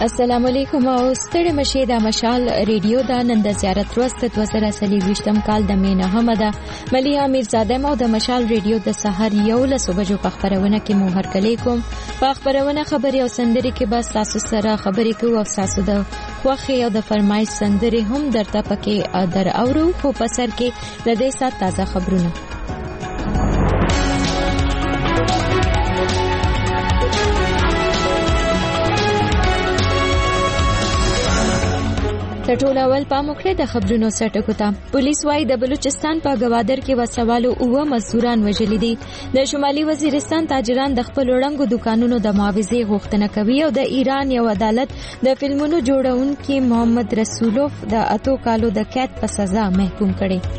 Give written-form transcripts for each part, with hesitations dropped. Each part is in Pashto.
السلام علیکم او ستړي مشه د مشال ریډیو د نن د زیارت ورځ 2023 کال د مینه حمده ملیا میرزاده مو د مشال ریډیو د سحر یو له صبح جو خبرونه کې مو هر کلی کوم په خبرونه خبري او سندري کې بس تاسو سره خبري کوو او تاسو د خوخي او د فرمایش سندري هم درته پکې در اورو خو په سر کې د دې سات تازه خبرونه ټول اول پاموکړه د خبرونو سټکو ته پولیس وايي د بلوچستان په گوادر کې وسوالو او مزدوران وژل دي د شمالي وزیرستان تاجران د خپل وړنګو دکانونو د معاوضې غوښتنه کوي او د ایران یو عدالت د فلمونو جوړونکي محمد رسولوف د 8 کالو د قید په سزا محکوم کړي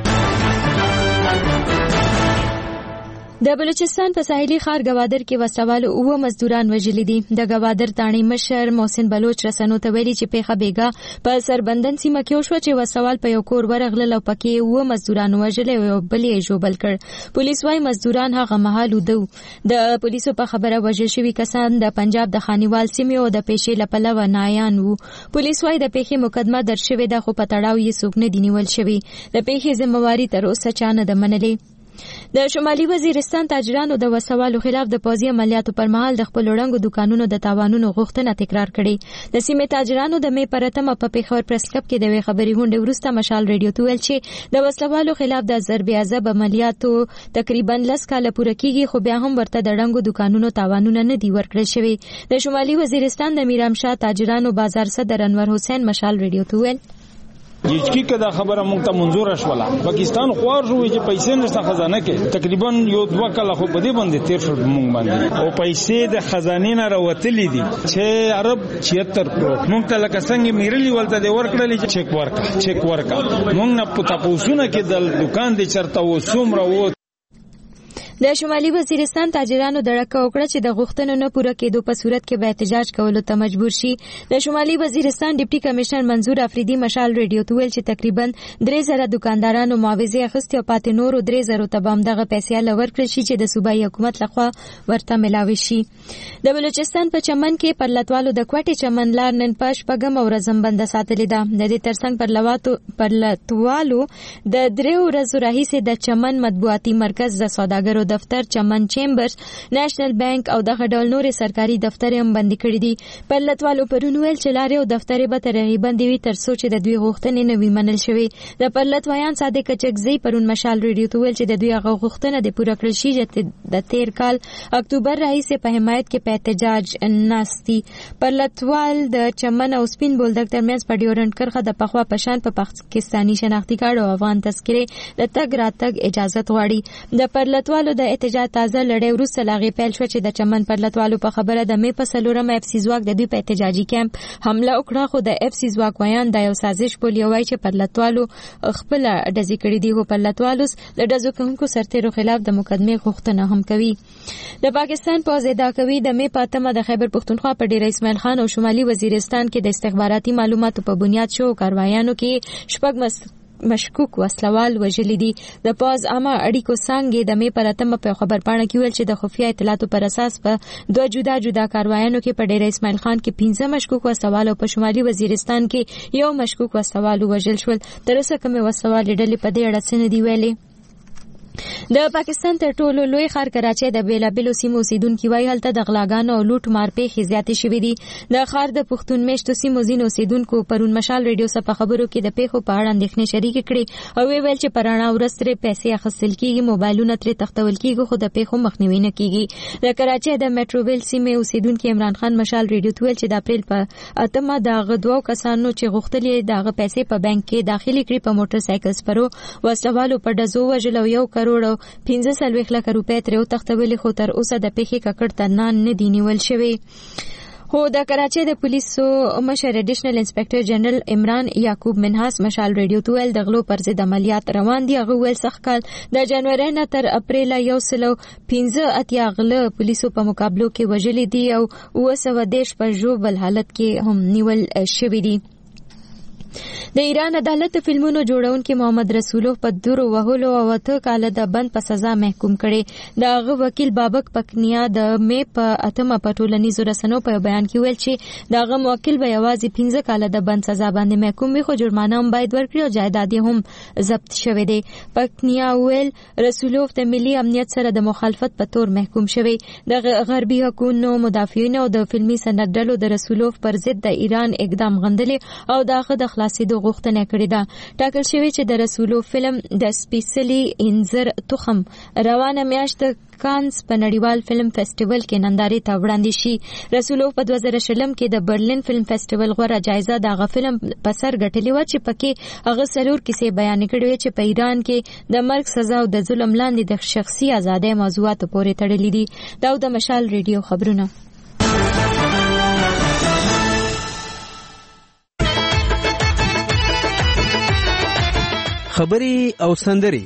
د بلوچستان په ساحلي ښار گوادر کې وسوالو او مزدوران وژل دي د گوادر تانی مشر محسن بلوچ رسنو ته ویلي چې پیښه بیګا په سربندن سیمه کې وشو چې وسوال په یو کور ورغله او پکې او مزدوران وژل او بلې جوبل کړ پولیس وايي مزدوران هغه مهال ودو د پولیسو په خبره وژل شوی کسان د پنجاب د خانیوال سیمه او د پېښې لپلوه نایان وو پولیس وايي د پیښې مقدمه درج شوې ده خو په تړاو یې څوک نه دی نیول شوی د پیښې ذمہواری تر اوسه چا نه ده منلې د شمالي وزیرستان تاجرانو د وسوالو خلاف د پوځي عملیاتو پر مهال د خپل وړنګو دکانونو د تاوانونو غوښتنه تکرار کړې د سیمې تاجرانو د مې پرتمه په پیښور پریس کلب کې د خبري غونډې وروسته مشال ریډیو ته ویل چې د وسوالو خلاف د ضرب عذاب عملیاتو تقریبا 10 کال پوره کیږي خو بیا هم ورته د وړنګو دکانونو تاوانونه نه دی ورکړل شوی د شمالي وزیرستان د میرامشاه تاجرانو بازار صدر انور حسین مشال ریډیو ته ویل یچکی کدا خبره مونږ ته منظور شوله پاکستان خوار شو چې پیسې نشته خزانه کې تقریبا یو 2 کال خو بده باندې تیر شو مونږ باندې او پیسې د خزانې نه راوتلې دي چې عرب 76 کروڑ مونږ ته لکه څنګه میرلی ولته د ورکړلې چک ورکا مونږ نه پتا پوسونه کې د دکان د چرته و سومره و د شمالي وزیرستان تاجرانو دړکه وکړه چې د غوښتنو نه پوره کېدو په صورت کې به احتجاج کولو ته مجبور شي د شمالي وزیرستان ډیپټي کمشنر منظور افریدي مشال ریډیو ته ویل چې تقریبا 3000 دکاندارانو معاوضه اخیستې او پاتې نورو 3000 ته به همدغه پیسې لور کړل شي چې د صوبایي حکومت لخوا ورته ملاوي شي د بلوچستان په چمن کې پرلتوالو د کوټې چمن لار نن پښ پګم او رزم بند ساتلې ده د دې ترڅنګ پرلتوالو د 3 ورځې راهیسې د چمن مطبوعاتي مرکز د سوداګرو دفتر چمن چیمبرز نېشنل بانک او دغه ډول نورې سرکاري دفتر هم بند کړي دي پرلتوالو پرونی ویل چې لارې او دفتر به تقریبا دی تر څو چې د دوی غوښتنې نه وي منل شوی د پرلتویان صادق چکزی پرون مشال ریډیو ته ویل چې د دوی هغه غوښتنه د پوره کړل شي چې د 13 کال اکتوبر راهیسې په حمایت کې په احتجاج ناستي پرلتوال د چمن او سپین بولدک ترمنځ په ډیورنډ کرښه د پخوا پشان په پاکستاني شناختی کارت او افغان تذکره د تګ راتګ اجازه غواړي د پرلتوالو د احتجاج تازه لړۍ وروسته لاغي پیل شو چې د چمن پرلتوالو په خبره د مې په سلورم اف سی ځواک د دوی په احتجاجي کیمپ حمله وکړه خو د اف سی ځواک ویان د یو سازش بولی وای چې پرلتوالو خپل ډزې کړې دي او پرلتوالو د ډزو کوونکو سرتیرو خلاف د مقدمه غوښتنه هم کوي د پاکستان پوځ ادعا کوي د مې په اتمه د خیبر پختونخوا په ډیر اسماعیل خان او شمالي وزیرستان کې د استخباراتي معلوماتو په بنیاد شو کاروایانو کې شپږ مشکوک وسلوال وژل دي د پاز عامه اړیکو څنګه د مې پرتمه په خبر پاڼه کې ویل چې د خفیه اطلاعاتو پر اساس په 2 جدا کاروایانو کې په ډیر اسماعیل خان کې 15 مشکوک وسلوال او په شمالي وزیرستان کې یو مشکوک وسلوال وژل شول تر اوسه کومه وسلوال ډلې په دې اړه څه نه دی ویلي د پاکستان تر ټولو لوی ښار کراچۍ د بیلابیلو سیمو اوسیدونکي وایي هلته د غلاګانو او لوټ مار پیښې زیاتې شوې دي د ښار د پښتون میشتو سیمو ځینو اوسیدونکو پرون مشال ریډیو سره په خبرو کې د پیښو په اړه اندېښنې شریکې کړې او ویل چې په رڼا ورځ ترې پیسې اخیستل کېږي موبایلونه ترې تختول کېږي خو د پیښو مخنیوي نه کېږي د کراچۍ د میټروویل سیمې اوسیدونکي عمران خان مشال ریډیو ته ویل چې د اپریل په 8مه د دوه کسانو چې غوښتل دغه پیسې په بانک کې داخلي کړي په موټر سایکل سپرو وسلوالو په ډزو وژل او 1 کروڑ 15 لک روپۍ ترې وتښتولې خو تر اوسه د پیښې ککړ ترنان نه دی نیول شوی هو د کراچۍ د پولیسو مشر اډیشنل انسپکټر جنرال عمران یعقوب منحاس مشال ریډیو ته ویل د غلو پر ضد عملیات روان دي هغه ویل سخت کال د جنوري نه تر اپریل 115 غله پولیسو په مقابلو کې وژلي دي او 210 په ژوبل حالت کې هم نیول شوی دي د ایران عدالت فلمونو جوړونکي محمد رسولوف په دورو وهلو او 8 کال د بند په سزا محکوم کړي. د هغه وکیل بابک پکنیا د مې په 8 په ټولنیزو رسنیو په بیان کې ویل چې د هغه موکل به یوازې 15 کال د بند سزا باندې محکوم وي، خو جرمانه هم باید ورکړي او جایداد هم ضبط شوی دی. پکنیا ویل رسولوف د ملي امنیت سره د مخالفت په تور محکوم شوی. د غربي حکومتونو مدافعین او د فلمي صنعت ډلو د رسولوف پر ضد د ایران اقدام غندلې او دغه د خلاصېدو غوښتنه کړې ده. ټاکل شوی چې د رسولوف فلم د سپیشلی انځر تخم روانه میاشت کانز په نړیوال فلم فیسټیوال کې نندارې ته وړاندې شي. رسولوف په 2020 کې د برلین فلم فیسټیوال غوړه جایزه دغه فلم په سر ګټلې و چې پکې هغه څلور کیسې بیان کړې چې په ایران کې د مرګ سزا او د ظلم لاندې د شخصي ازادۍ موضوعات پورې تړلې دي. دا د مشال ریډیو خبرونه. خبري او سندري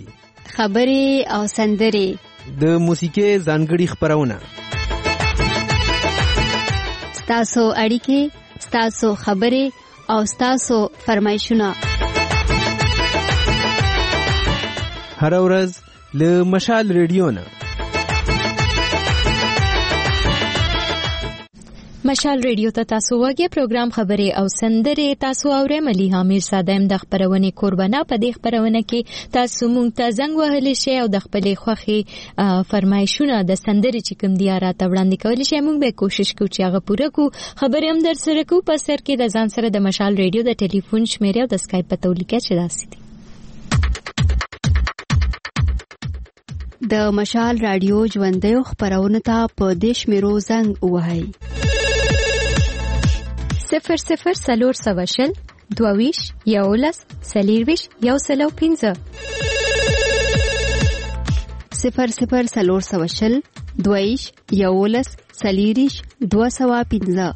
د موسیقي ځانګړي خبرونه. ستاسو اړیکې، ستاسو خبري او ستاسو فرمایشونه هر ورځ له مشال ریډیو نه. مشال ریډیو ته تاسو وګورئ. پروګرام خبري او سندري تاسو اورئ. ملي حامد صادم د خبرونه قربانه په دې خبرونه کې تاسو مونږ ته زنګ وهلی شئ او د خپلې خوښي فرمایشونه د سندري چې کوم دی راته وړاندې کولی شئ. مونږ به کوشش کوو چې هغه پوره کو. خبري هم در سره کو. په سر کې د ځان سره د مشال ریډیو د ټلیفون شمیره او د اسکایپ په تولیکه چې راسي دي. د مشال رادیو ژوندۍ خبرونه ته په دیش میرو زنګ وهاي 00 سلور سواشل دوویش یولس سلیرویش یو سلو 15 00 سلور سواشل دوویش یولس سلیریش 215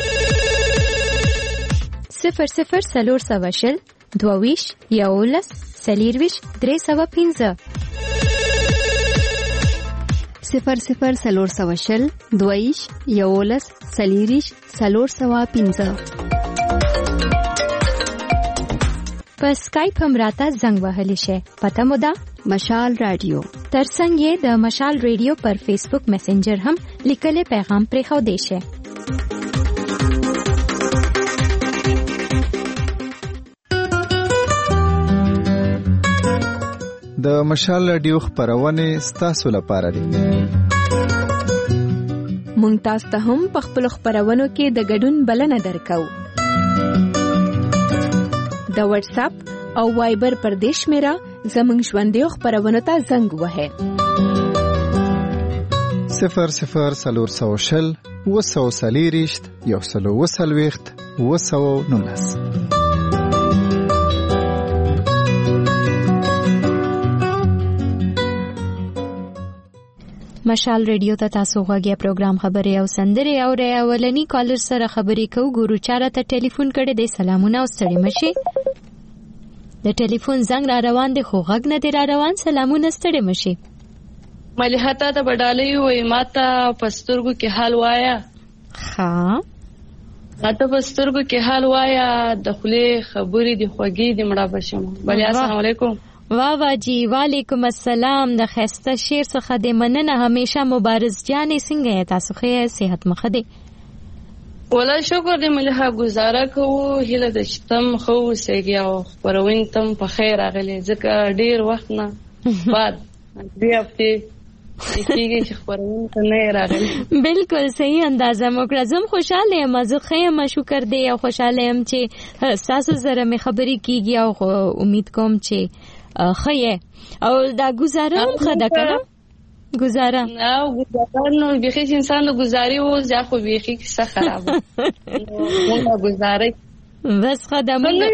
00 سلور سواشل دوویش یولس سلیرویش 315 00 سلور سواشل دویش یولس سلیریش سلور سوا 15 په اسکایپ هم راته زنګ وهلی شئ. پته مو ده مشال رادیو. ترڅنګ یې د مشال ریډیو پر فیسبوک میسنجر هم لیکلي پیغام پرېښودی شئ. د مشال رادیو خبرونه ستاسو لپاره دي. مونږ تاسو ته هم په خپل خبرونو کې د ګډون بلنه درکو. د واتس اپ او وایبر پر دیش میرا زمونږ ژوندۍ خبرونه ته زنګ وهه 00 سلور سواشل وسو سلیریشت یو سلو وسلويخت وسو نونس. مشال ریډیو ته تاسو غوږی پروګرام خبري او سندري او اولنی کالر سره خبري کو. ګورو چاره ته ټلیفون کړي د سلامونه او ستړي مشي. د ټلیفون زنګ را روان دي خو غږ نه دی را روان. سلامونه ستړي مشي. مليحه ته د بډالۍ وای ماته پسترګو کې حال وایا. ها ماته پسترګو کې حال وایا د خله خبري دی خوږی دی مړه بشم. بل السلام علیکم. واوا جی وعلیکم السلام. د خسته شیر څخه د مننه همیشه مبارز جانې څنګه تاسو ښه صحت مخه دي؟ ولا شکر دې مليحه گزاره کوو هله د شتم خو سېږي او پروین تم په خیر راغلي ځکه ډیر وخت نه بعد بیا په کیږي چې پروین ته نه راغلي. بالکل صحیح اندازه مکړه. زم خوشاله یم زه خیم شکر دې او خوشاله یم چې تاسو سره مې خبرې کیږي او امید کوم چې خیه او دا گزاره هم خدا کنه گزاره او گزاره نو بخی انسان نو گزاری و زیا خو بخی کسا خرابه مونږه گزاره بس خدا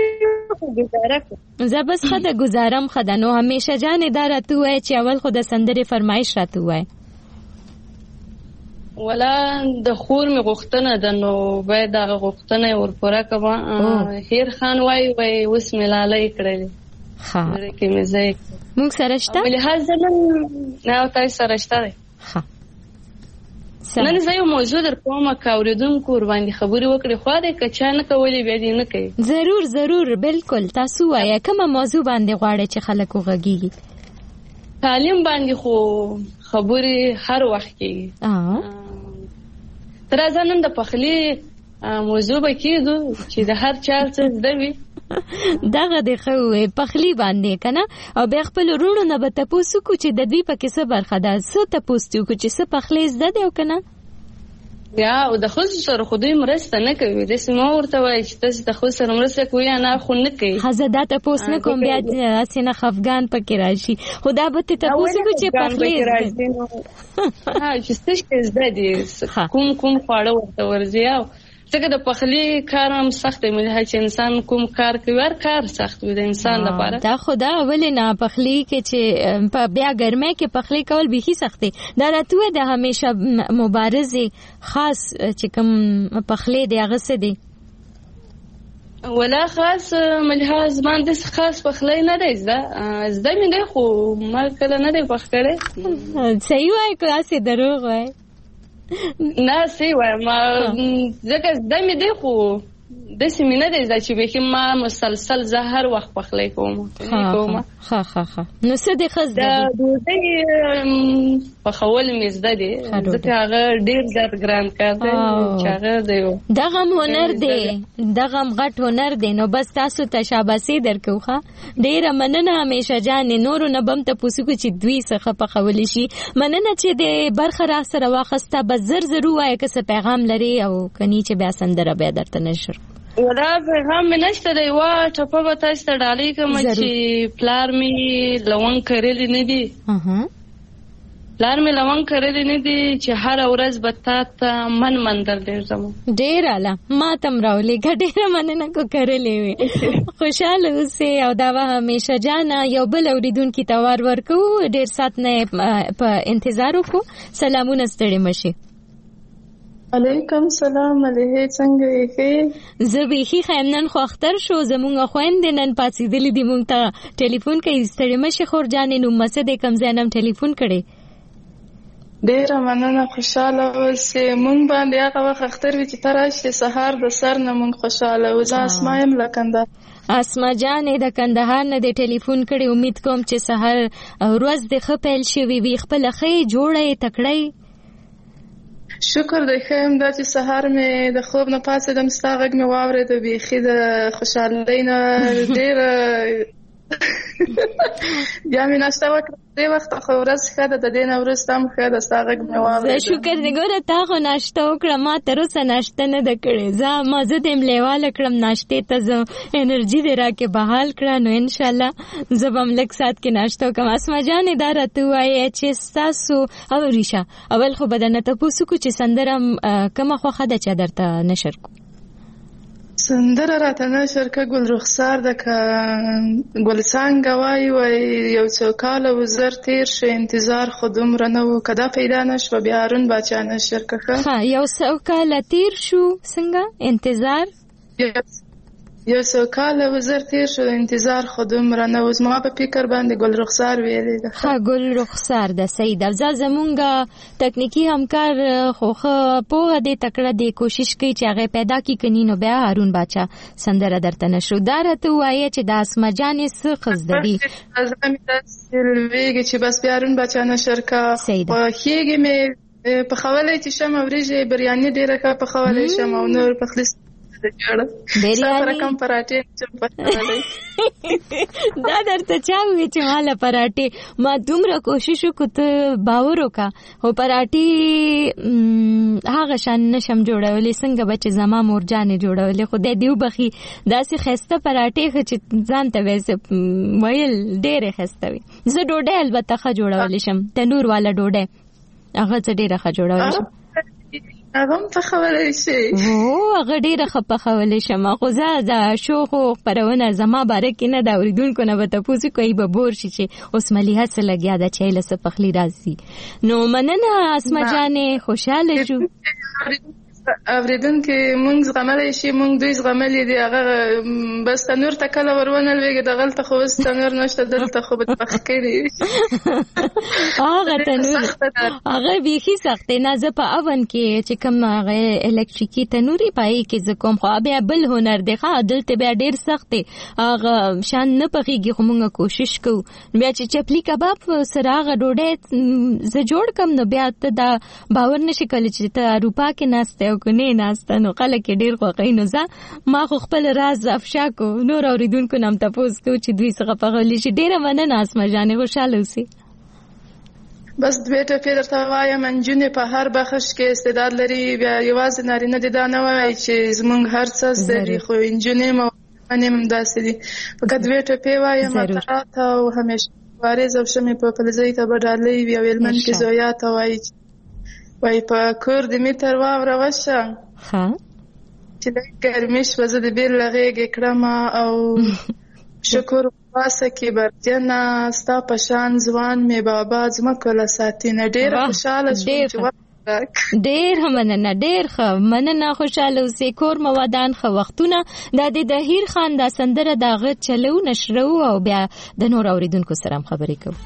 زه بس خدا گزارم خدا. نو همیشه جان داره تو وای چې اول خود سندره فرمایش را تو وای ولا د خور می غوښتنه د نو باید د غوښتنه ور پوره کما هیر خان وای اوس ملالای کړل. ها مونږ سره شته ولې حال زمون نه تاسو سره شته. ها نن زه یو موضوع در کومه که اوریدونکو ور باندې خبرې وکړې خو دې که چا نه کولی بیا دې نه کوي. ضرور بالکل. تاسو وایه کومه موضوع باندې غواړئ چې خلک وغږیږي؟ تعلیم باندې خو خبرې هر وخت کېږي. تر ځان نن د پخلي موضوع به کېدو چې د هر چا څه زده وي. دغه د خو پخلی باندې کنه او بیا خپل ورونو نه به تاسو کو چې د دوی پکې څه برخه ده څه تاسو کو چې څه پخلی زده دی او کنه یا او د خو سره خو دوی مرسته نه کوي. د سیمه ورته وایي چې تاسو د خو سره مرسته کوی نه خو نه کوي. حزدا تاسو نه کوم بیا اسنه خفغان پکې راشي خدا به تاسو کو چې پخلی راځي نو ها چې څه زده دي کوم خواړه ورته ورځي. څنګه د پخلی کار هم سخت دی مله چې انسان کوم کار کوي هر کار سخت وي د انسان لپاره. دا خدا ولې نه پخلی کې چې په بیا ګرمه کې پخلی کول به هي سخت دی. دا راته د همیشه مبارزه خاص چې کوم پخلی دی هغه څه دی ولا خاص مله زمان د خاص پخلی نه دی زده مې دی خو ما کله نه دی پخ کړی. صحیح وای کلاسې دروغ وای نه سی وایم ما ځکه زده مې دی خو داسې مې نه دی زده چې بیخي ما مسلسل زه هر وخت پخلی کوم. ښه نو څه دی ښه زده د ډوډۍ پخول مې زده دی ځکه هغه ډېر زیات ګران کار دی چې هغه دی دغه هنر دی دغه غټ هنر دی. نو بس تاسو ته شاباسي درکو ښه ډېره مننه همیشه جانې نورو نه بم تاسو کو چې دوی څخه پخولی شي. مننه چې د برخه را سره واخسته بس زر وایي که څه پیغام لري او کني چې بیا سندره بیا درته نشر ولا پیغام مې نشته دی وا ټپه به تاسو ته ډالۍ کوم چې پلار مې لونګ کړلی نه دي پلار مې لونګ کړلی نه دي چې هر ورځ به تا ته من در درځم. ډېر اعلی ما تم راولې ډېره مننه کو کړلې وي. خوشاله اوسې او دا همیشه جانا یو بل اوریدونکو ته ورکو ډېر سات نه په انتظار وکړو. سلامونه ستړي مشي. علیکم سلام علیه څنګه یې؟ زه بیخي خیم نن خو اختر شو زمونږ خويندې نن پاتېدلې دي مونږ ته ټلیفون کوي ستړي مشه خور جانې نو مسه د کم زینم ټلیفون کړي. ډېره مننه خوشاله اوسې. مونږ باندې هغه وخت اختر وی چې تراشي سهار د سر نه مونږ خوشاله او زه اسمایم لکنده اسما جانې د کندهار نه د ټلیفون کړي. امید کوم چې سحر ورځ د خپل شي وی خپل خې جوړې تکړې. شکر دی خیم دا چې سهار مې د خوب نه پاسېدم ستا غږ مې واورېد بیخي د خوشحالۍ نه ډېر بیا مې ناشته وکړه دې وخت خو ورځ ښه ده د دې نه وروسته هم ښه ده ستا غږ مې واورېد. شکر دی ګوره تا خو ناشته وکړه ما تر اوسه ناشته نه ده کړې. ما زه دې لیواله کړم ناشتې ته زه انرژي دې راکې بحال کړه نو انشاءالله زه به هم لږ ساعت کې ناشته وکړم. اسما جانې دا راته ووایه چې ستاسو او ریشه اول خو به درنه تپوس وکړو چې سندره کومه خوښه ده چې درته نشر کړو؟ سندره راته نشر که ګل رخسار ده که ګل څانګه وایي یو څو کاله وزر تیر شو انتظار خو دومره نه و که دا پیدا نه شوه بیا هارون باچا نشر که ښه یو څو کاله تیر شو څنګه انتظار یو څو کاله وزر تیر شو انتظار خو دومره نه و زما په فکر باندې ګل رخسار ویلې ده. ښه ګل رخسار ده صحیح ده. زمونږ تکنیکی همکار خو پوهه دې تکړه دی کوشش کوي چې هغه پیدا کړي کني نو بیا هارون باچا سندره درته نشو. دا راته وایي چې د اسما جانې څه خزده دي چې بس بیا هارون باچا نشر کا خوښیږي مې پخولی چې شم وریژې بریاني ډېره ښه پخولی شم او نور پخلی دا درته چا وی چې مالا پراټې ما دومره کوشش وکړ ته باور وکړه خو پراټې هغه شان نشم جوړولی څنګه به چې زما مور جانې جوړولې خو دی دیو بخي داسې ښایسته پراټې ښه چې ځان ته ویسې ویل ډېرې ښایسته وي. زه ډوډۍ البته ښه جوړولی شم تنور والا ډوډۍ هغه څه ډېره ښه جوړولی شم. هغه هم پخولی شي هغه ډېره ښه پخولی شم خو زه د شو خو خپرونه زما باره کې نه د اورېدونکو نه به تپوس کوي به بور شي چې اوس ملیحه څه لګیا ده چې له څه پخلی راځي. نو مننه اسما جانې خوشحاله شو. اوریدونکو مونږ زغملی شي، مونږ دوی زغملی دي. هغه بس تنور ته کله ورونه لوېږي دغلته خو اوس تنور نشته، دلته خو به پخ کړي. هغه تنور هغه بیخي سخت دی. نه زه په اون کې چې کوم هغه الکتریکي تنوري پای کې زه کوم، خو بیا بل هنر دی ښه دلته بیا ډېر سخت دی، هغه شان نه پخېږي. خو مونږ کوشش کوو بیا چې چپلي کباب سره هغه ډوډۍ زه جوړ کم، نو بیا ته دا باور نشي کولی چې ته اروپا کې ناسته او که نه ناسته، نو خلک یې ډېر خوښوي. نو زه ما خو خپل راز افشا کو، نور اورېدونکو نه هم تپوس کوو چې دوی څخه پخولی شي. ډېره مننه اسمه جانې، خوشحاله اوسئ. بس دوی ټپې درته وایم، نجونې په هر بخش کې استعداد لري. بیا یوازې نارینه دي دا نه وایي چې زموږ هر څه زده دي، خو نجونې هم داسې دي. فقط دوی ټپې وایم اطاعت او همیشه وارز او شمې په فلزۍ ته به ډالۍ وي، او هلمند کې زویا ته وایي په کور د متر واوره وشه چې لږ ګرمي شوه زه د بېل له غېږې کړمه، او شکر واسه کې برجنه ستا په شان ځوان مې بابا ځمکو له ساتینه. ډېره خوشحاله شوم چې ډېر مننه، ډېر ښه مننه، خوشحاله اوسئ. کور مو ودان، ښه وختونه. دا د هیر خان دا سندره د هغه چلو نشرو، او بیا د نور اورېدونکو سره هم خبرې کوو.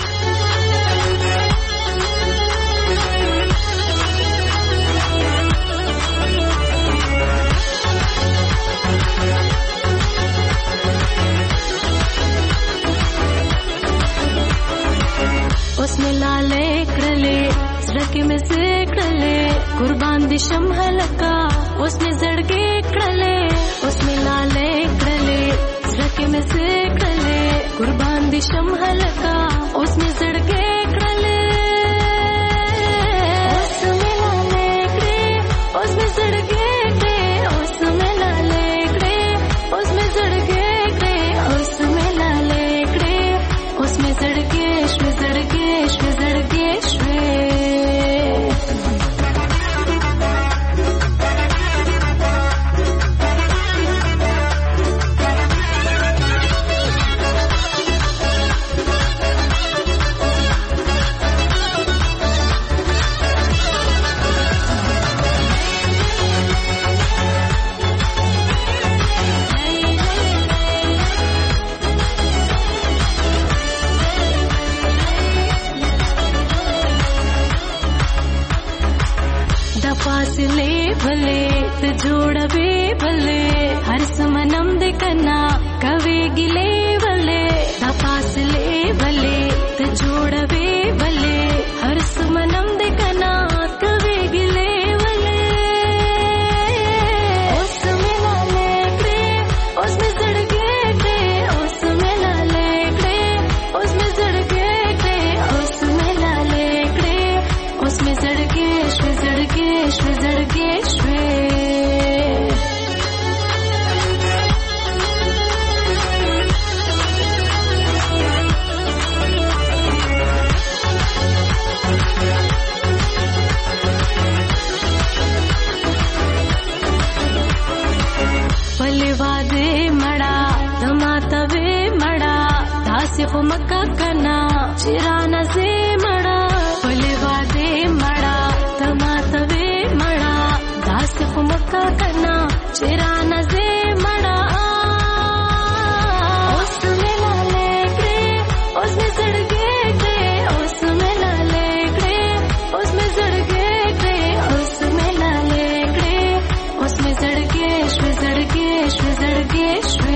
اوس مې لاله کړلې زړه کې مې سکړلې قربان دي شم هلکا، اوس مې زړګې کړلې، اوس مې لاله کړلې زړه کې مې سکړلې قربان دي شم هلکا، اوس مې زړګې کړلې، اوس مې لاله کړې، اوس مې زړګې کړې، اوس مې لاله کړې، اوس مې زړګې کړې، اوس مې لاله کړې، اوس مې زړګې شوې زړګې شوې زړګې شوې. فاصله भले ते जोड़बे भले हर समनम दे कना कवे गिले भले दा फासले भले ते जोड़बे भले हर समनम दे कना कवे गिले भले ओस में लाले करे ओस में जड़गे करे ओस में लाले करे ओस में जड़गे करे ओस में लाले करे ओस में जड़गे जड़गे जड़गे शवे पले वादे मड़ा तमातवे मड़ा दासे को मक्का कना चिराना से मड़ा पले वादे मड़ा तमातवे मड़ा दासे को मक्का कना चिराना से मड़ा उसमें लाले करे उसमें जड़गे करे उसमें लाले करे उसमें जड़गे करे उसमें लाले करे उसमें जड़गे जड़गे जड़गे शवे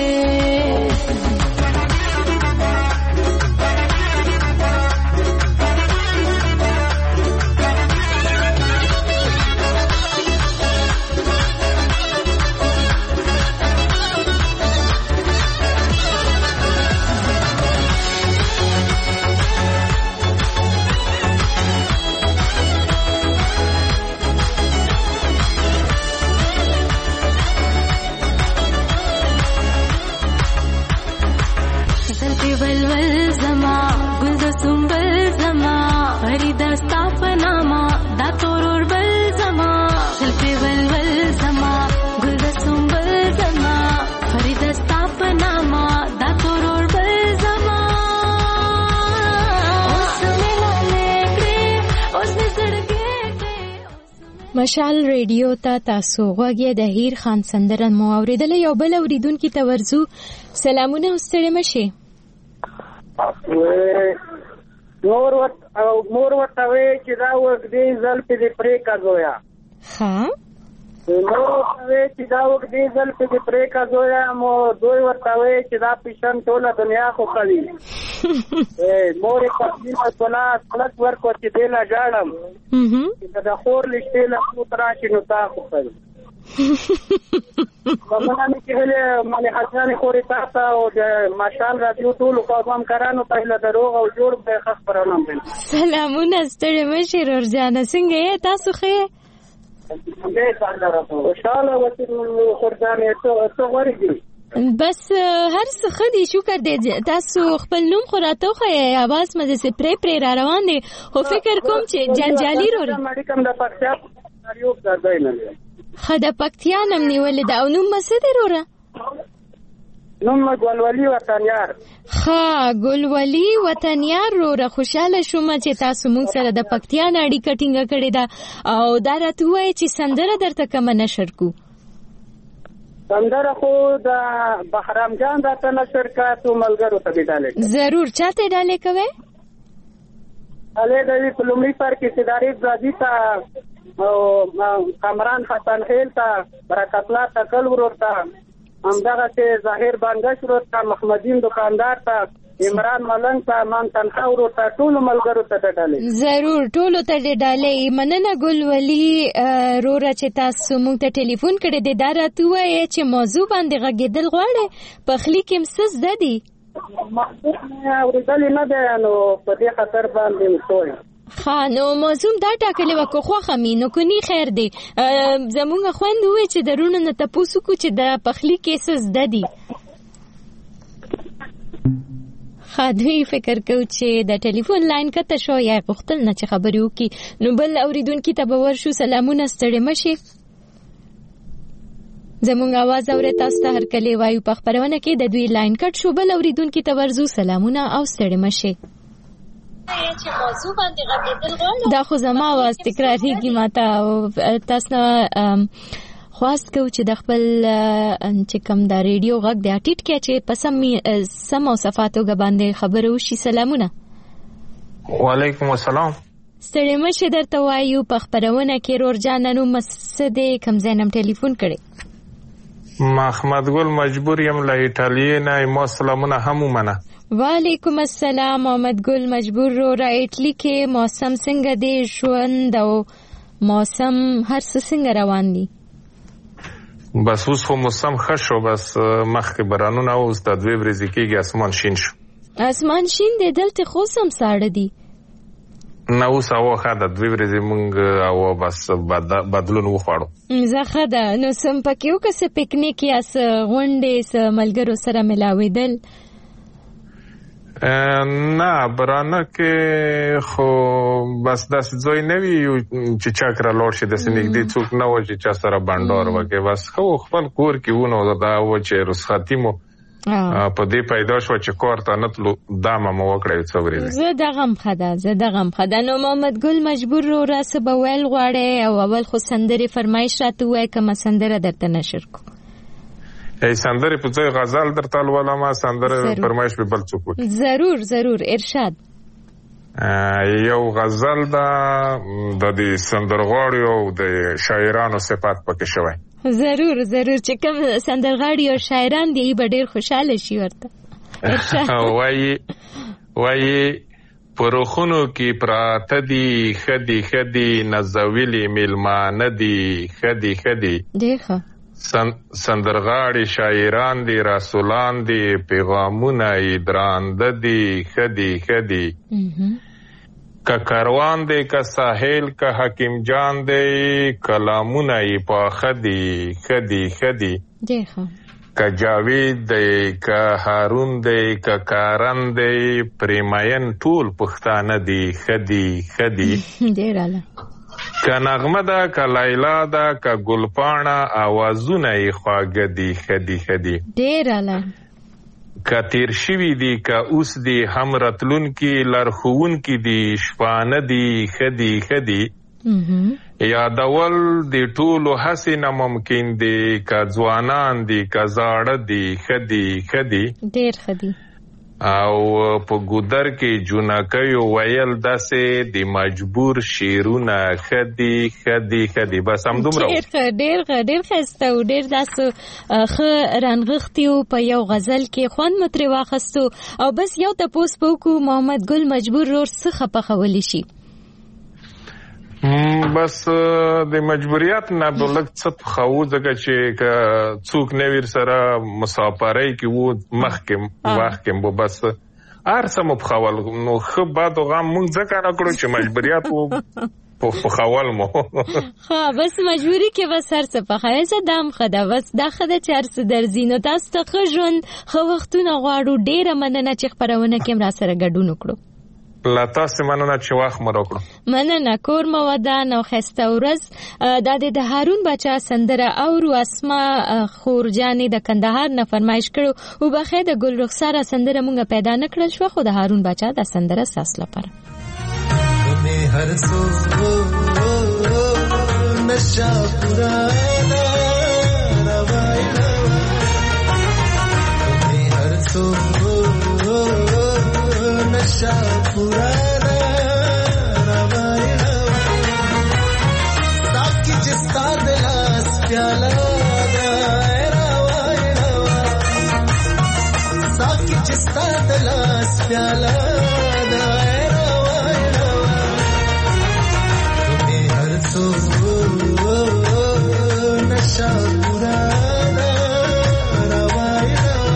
वलवल जमा गुल सुंबल जमा फरीदा स्थापनामा दातोर बल जमा शिल्पे वलवल जमा गुल सुंबल जमा फरीदा स्थापनामा दातोर बल जमा उसमें लाले करे उसमें जड़गे مشال ریډیو ته تاسو غوږی د هیر خان سندره مو اوریدل. یو بل اوریدونکو ته ورزو. سلامونه ستړي مشه. مور ورته وی چې دا وګړي ځل په دې پرې کاږویا. ها مور ورته وی چې دا وګړي ځل په دې پرې کاږویا. مو دوی ورته وی چې دا پښن ټوله دنیا خو کوي. مور په دې مسله خلک ورکو چې دې لا جاړم دا خور لشته له پوترا چې نو تا خو کوي. کومه نه کېله مله حسن خوري تاسو او د ماشال رادیو ټول قوم کرانو په له دروغ او جوړ به خبرونه بل. سلامونه ستړي مشه ورجانه څنګه یې تاسو خې؟ دې څنګه راته ان شاء الله وته خورځانه ته ورګي. بس هر څه خدي شکر دې تاسو خپل نوم خو راته خو اواز مده سي پرې را روان دي. خو فکر کوم چې جنجالي روري مړی کوم د پښتیا یو ځای نه خدا پکتیا نم نیولې دا نوم مسد وروره. نوم ګلولي وطنیار. ها ګلولي وطنیار وروره. خوشاله شوم چې تاسو موږ سره د پکتیا نړۍ کټینګ کړی دا او دا راته وایي چې سندره درته کوم نشر کو. سندره خو د بهرام جان راته نشر کا تو ملګرو ته ډالې. ضرور چاته ډالې کوي؟ اله د لومړي پر کې سیداری برازي تا او کامران حسن خیل تا برکت الله تکل ورته همدغه چې ظاهر بانګش ورته محمدین دکاندار تا عمران ملنګ تا مان تنخوا ورته ټول ملګرو ته ډالې. ضرور ټول ته ډالې. مننه ګلولي روره چې تاسو موږ ته ټلیفون کړی دی. دا راته وایي چې موضوع باندې غږیدل غواړي پخلی کې مسز ددي اوریدل نه دی نو په دې خاطر باندې مسوي. ها نو موضوع دا ټاکلې وکړو خو خمینو کني خیر دی. زمونږ خوند وې چې درونه نه تاسو کو چې د پخلی کې مسز ددي. خادوی فکر کو چې د ټلیفون لاین کته شو یا غختل نه چې خبرې وکي. نو بل اوریدونکو ته به ورشو. سلامونه ستړي مشه. زمونږ आवाज اورې تاسو ته هر کله وایو په خبرونه کې د دوی لاین کټ شو. بل اوریدونکو ته ورزو. سلامونه او ستړي مشه. چې موضوع باندې غږیدل غواړم دا خو زما आवाज تکراریږي ماته. تاسو خواست کو چې د خپل چې کوم د ریډیو غږ د اټیټ کې چې په سم او صفاتو باندې خبرو شي. سلامونه. وعلیکم السلام. ستړي مشه درته وایو په خبرونه کې رورجان نو مسد کم زینم ټلیفون کړي. محمد ګل مجبور یم له ایټالیا نه. ما سلامونه هم ومنه. وعلیکم السلام محمد ګل مجبور رو را ایټلی کې موسم څنګه دی؟ ژوند او موسم هر څه څنګه روان دي؟ بس اوس خو موسم ښه شو. بس مخکې بارانونه اوس د 2 ورځې کېږي اسمان شین شو. اسمان شین دی دلته خو سم ساړه دي. نه اوس هوا ښه ده. 2 ورځې مونږ هوا بس بدلون وخوړو. زه ښه ده. نو سم پکې وکړه پکنیک یا غونډې ملګرو سره ملاوېدل؟ نه برانه کې خو بس داسې ځای نه وي چې چاکره لاړ شي. داسې نږدې څوک نه و چې چا سره بانډار وکړي. بس خو خپل کور کې ونه دا و چې رخصتي مو په دې پیدا شو چې کور ته نه تلو. دا مو وکړی څو ورځې. زه دغه خدا نو محمد ګل مجبور رو راسه به ویل غواړي او اول خو سندري فرمایش راته وای کوم سندره درته نشر کو. سندره په ځای غزل درته ولوم. سندره فرمایش به بل څوک. ضرور ارشاد. یو غزل دا د دې سندرغاړي او د شاعرانو صفات پکې شوی. ضرور چې کوم سندرغاړي او شاعران دی به ډیر خوشاله شي ورته. ارشاد. وایي پرخونو کې پراته دي خدي نزویلی میلمانه دي خدي دیخه سندرغاړي شاعران دي رسولان دي پیغامونه یې درانده دي خدي که کاروان دی که ساحل که حکیم جان دی کلامونه یې پاخه دي خدي دیخه که جاوید دی که هارون دی که کارن دی پریمین ټول پښتانه دي خدي ډیر اعلی. که نغمه ده که لیلا ده که گلپاڼه آوازونه یې خواږه دي خدي ډیر اعلی. که تیر شوي دي که اوس دي هم راتلونکي لارښوونکي دي شپانه دي خدي یادول د ټولو هڅې نه ممکن دي، که ځوانان دي که زاړه دي ښه دي ډېر ښه دي. او په ګودر کې جونکیو ویل داسې د مجبور شعرونه ښه دي بس همدومره ډېر ښایسته و، ډېر داسې ښه رانغښتي و په یو غزل کې، خوند مو ترې واخیستو. او بس یو تپوس به وکړو، محمد ګل مجبور رور څه ښه پخولی شي؟ بس د مجبوریت نه به لږ څه پخوو، ځکه چې که څوک نه ویر سره مسافرۍ کې و مخکې به بس هر څه مو پخول. نو ښه بد و غم مونږ ځکه نه کړو چې مجبوریت و پخول مو بس مجبوري کې بس هر څه پخوي. څه دام ښه ده، بس دا ښه ده چې هر څه درځي. نو تاسو ته ښه ژوند ښه وختونه غواړو. ډېره مننه چې خپرونه کې هم راسره ګډون وکړو. لا تاسو مننه چې وخت مو راکړو. مننه. کور مو ودان او ښایسته ورځ. دا د هارون بچا سندره اورو. اسما خورجانې د کندهار نه فرمایش کړو. او بخیر د ګل رخساره سندره مونږ پیدا نه کړل شو، خو د هارون بچا د سندره ساس لپاره هر سو نشا پرانا روای هر سو نشا پرانا روای ساکی جستا دلاس پیالا روای ساکی جستا دلاس پیالا नशा पुराना रवाई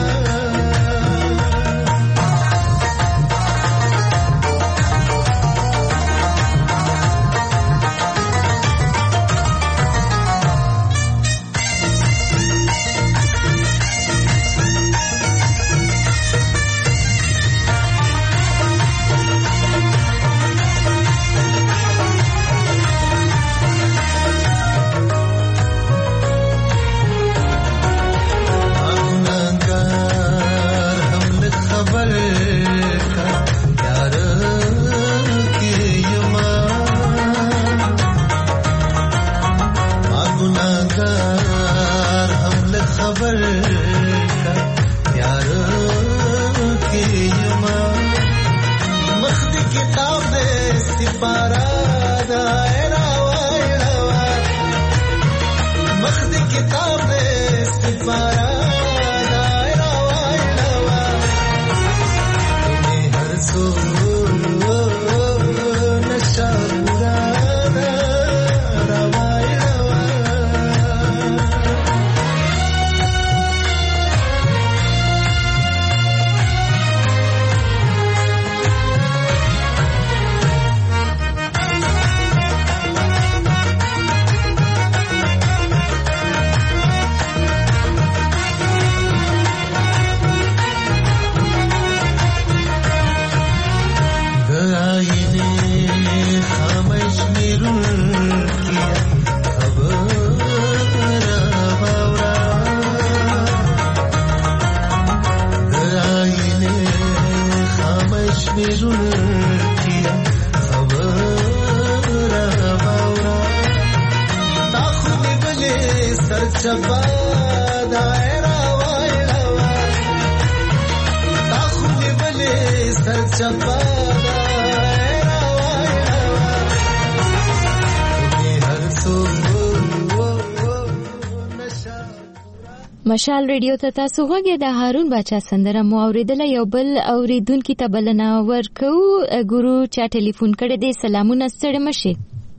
مشال ریډیو ته تاسو غوږی د هارون بچا سندره مو اوریدله. یو بل اوریدونکو ته بلنه ورکو. ګورو چا ټلیفون کړی دی. سلامونه ستړي مشي.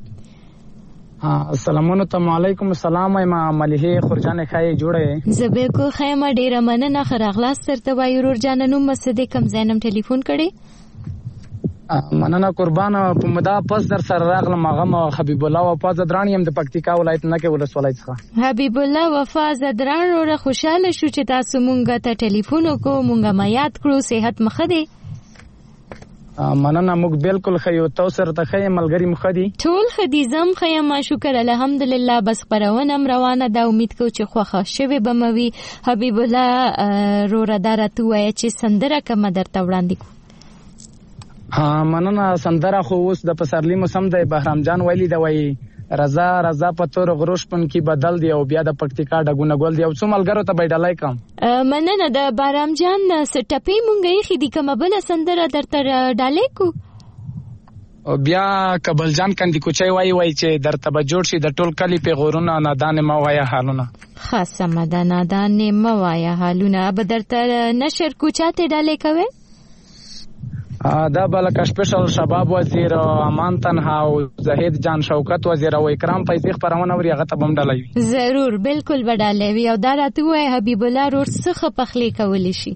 السلام علیکم. السلام ما مليحه خورجان خای جوړه زبې کو خیمه ډیره مننه. خراغلاس سرته وای ورور جاننو مسجد کم زینم ټلیفون کړی. مننه قربان. په مدا پس در سره راغلم. هغه حبیب الله وفا زدران يم د پکتیکا ولایت نه کې ولسوالۍ څخه. حبیب الله وفا زدران ور خوشاله شو چې تاسو مونږ ته ټلیفون وکړو. مونږه ما یاد کړو. صحت مخه دی؟ مننه موږ بالکل خیو. تو سره ته خې ملګری مخه دی؟ ټول خدیزم خې ما شکر الحمدلله. بس پرونه روانه ده. امید کو چې خوخه شوي بموي. حبیب الله رو را درته وای چې سندره کوم درته وړاندې کو. ها مننه. سندره خو اوس د پسرلی موسم دی. بهرام جان ویلی دا وای رضا رضا په تور غروش پن کې بدل دی او بیا د پکتیکا ډګونه ګول دی او څو ملګرو ته بایډلای کم. مننه د بهرام جان سټپی مونږ یې خېدی کومه بل سندره درته ډالې کو او بیا کبل جان کندي کوچي وای چې درته به جوړ شي د ټول کلی په غورونه نادان ما وایا حالونه. خاصه مدانادان ما وایا حالونه به درته نشر کوچاته ډالې کوي. دا بلکه سپیشل شباب وزیر امان تنها او زهید جان شوکت وزیر او اکرام پیسې خبرونه وري هغه ته بم ډالوي. ضرور بالکل به ډالوي. او دا راته وای حبیب الله روړ څخه پخلی کولی شي.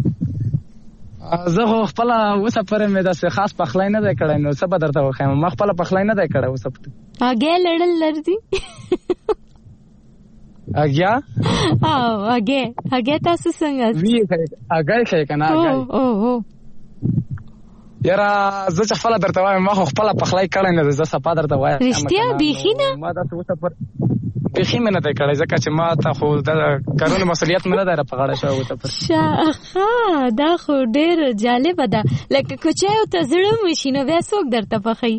زه خو خپل اوسه پرې مې د خاص پخلی نه دی کړی نو څه به درته وخایم. ما خپل پخلی نه دی کړی اوسه. هغه لړل لري هغه تاسو څنګه وی هغه ښه کنه هغه یاره زه چې خپل درته وایم ما خو خپل پخلی کړی نه زه صفا درته وایم. رښتیا بیخي نه ما دا اوسه پر بیخي مې نه دی کړی ځکه چې ما ته خو د کارونو مسؤلیت مې نه دی په غاړه شوی اوسه پر. دا خو ډېر جالبه ده لکه کوچیو ته زړه وشي نو بیا څوک درته پخوي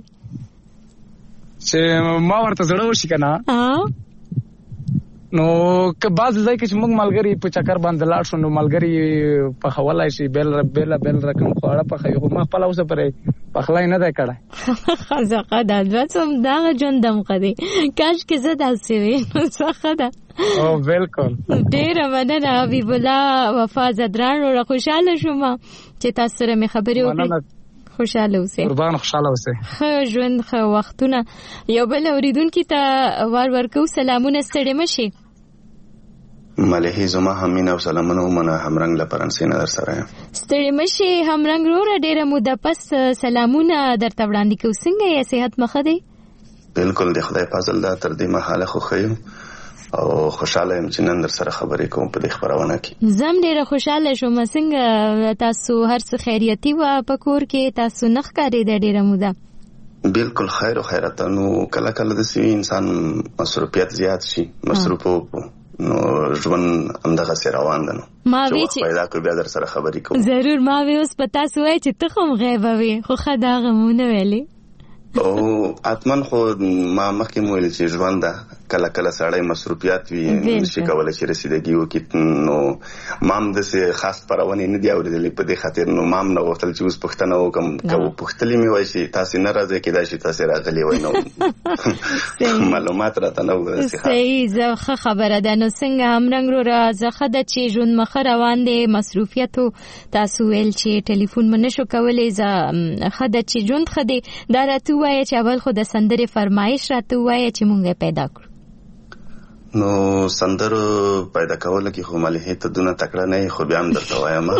چې ما ورته زړه وشي که نه نو که بعض ځای کې چې موږ ملګري په چکر باندې لاړ شو نو ملګري پخولی شي بیل رقم خواړه پخوي خو ما خپله اوسه پرې پخلی نه دی کړی. زه ښه ده دوه څوم دغه ژوند دمقه دی کاشکې زه داسې وې نو څه ښه ده. بالکل ډېره مننه حبیب الله وفا زدران وروره. خوشحاله شوم چې تاسو سره مې خبرې وکړې. خوشحاله اوسئ. قربان خوشحاله اوسئ. ښه ژوند ښه وختونه. یو بل اورېدونکي ته ور ورکوو. سلامونه ستړې مه شئ. ملهي زما هم مینه او سلامونه ومنه. همرنګ له فرانسې نه در سره یم. ستړې مه شئ همرنګ وروره. ډېره موده پس سلامونه درته وړاندې کوو. څنګه یې صحت مخه دی؟ بالکل د خدای فضل ده. تر دې مهاله خو ښه یم او خوشحاله یم چې نن در سره خبرې کوم په دې خپرونه کې. زه هم ډېره خوشحاله شوم. څنګه تاسو هر څه خیریتي وه په کور کې؟ تاسو نه ښکارېده ډېره موده. بالکل خیر و خیرته. نو کله کله داسې وي انسان مصروفیت زیات شي مصروف نو ژوند همدغسې روان ده. نو چې وخت پیدا کړو بیا در سره خبرې کوم. ضرور. ما وی اوس په تاسو وایي چې ته خو هم غیبه وې خو ښه دا غمونه ویلې او حتما خو ما مخکې مو ویل چې ژوند ده کله کله سړی مصروفیات وي نشي کولی چې رسیدګي وکړي. نو ما هم داسې خاص خپرونې نه دي اورېدلې په دې خاطر نو ما هم نه غوښتل چې اوس پوښتنه وکړم. که پوښتلې مې وای چې تاسې نه راځئ کېدای شي تاسې راغلي وای نو معلومات راته نه وو. صحیح. زه ښه خبره ده. نو څنګه همرنګ وروره زه ښه ده چې ژوند مخه روان دی مصروفیتو. تاسو ویل چې ټلیفون مو نه شو کولی. زه ښه ده چې ژوند ښه دی. دا راته ووایه چې اول خو د سندرې فرمایش راته ووایه چې مونږ یې پیدا کړو. نو سندرو پیدا کولو کې خو ملهي ته دونه تکړه نه خو بیا هم درته وایم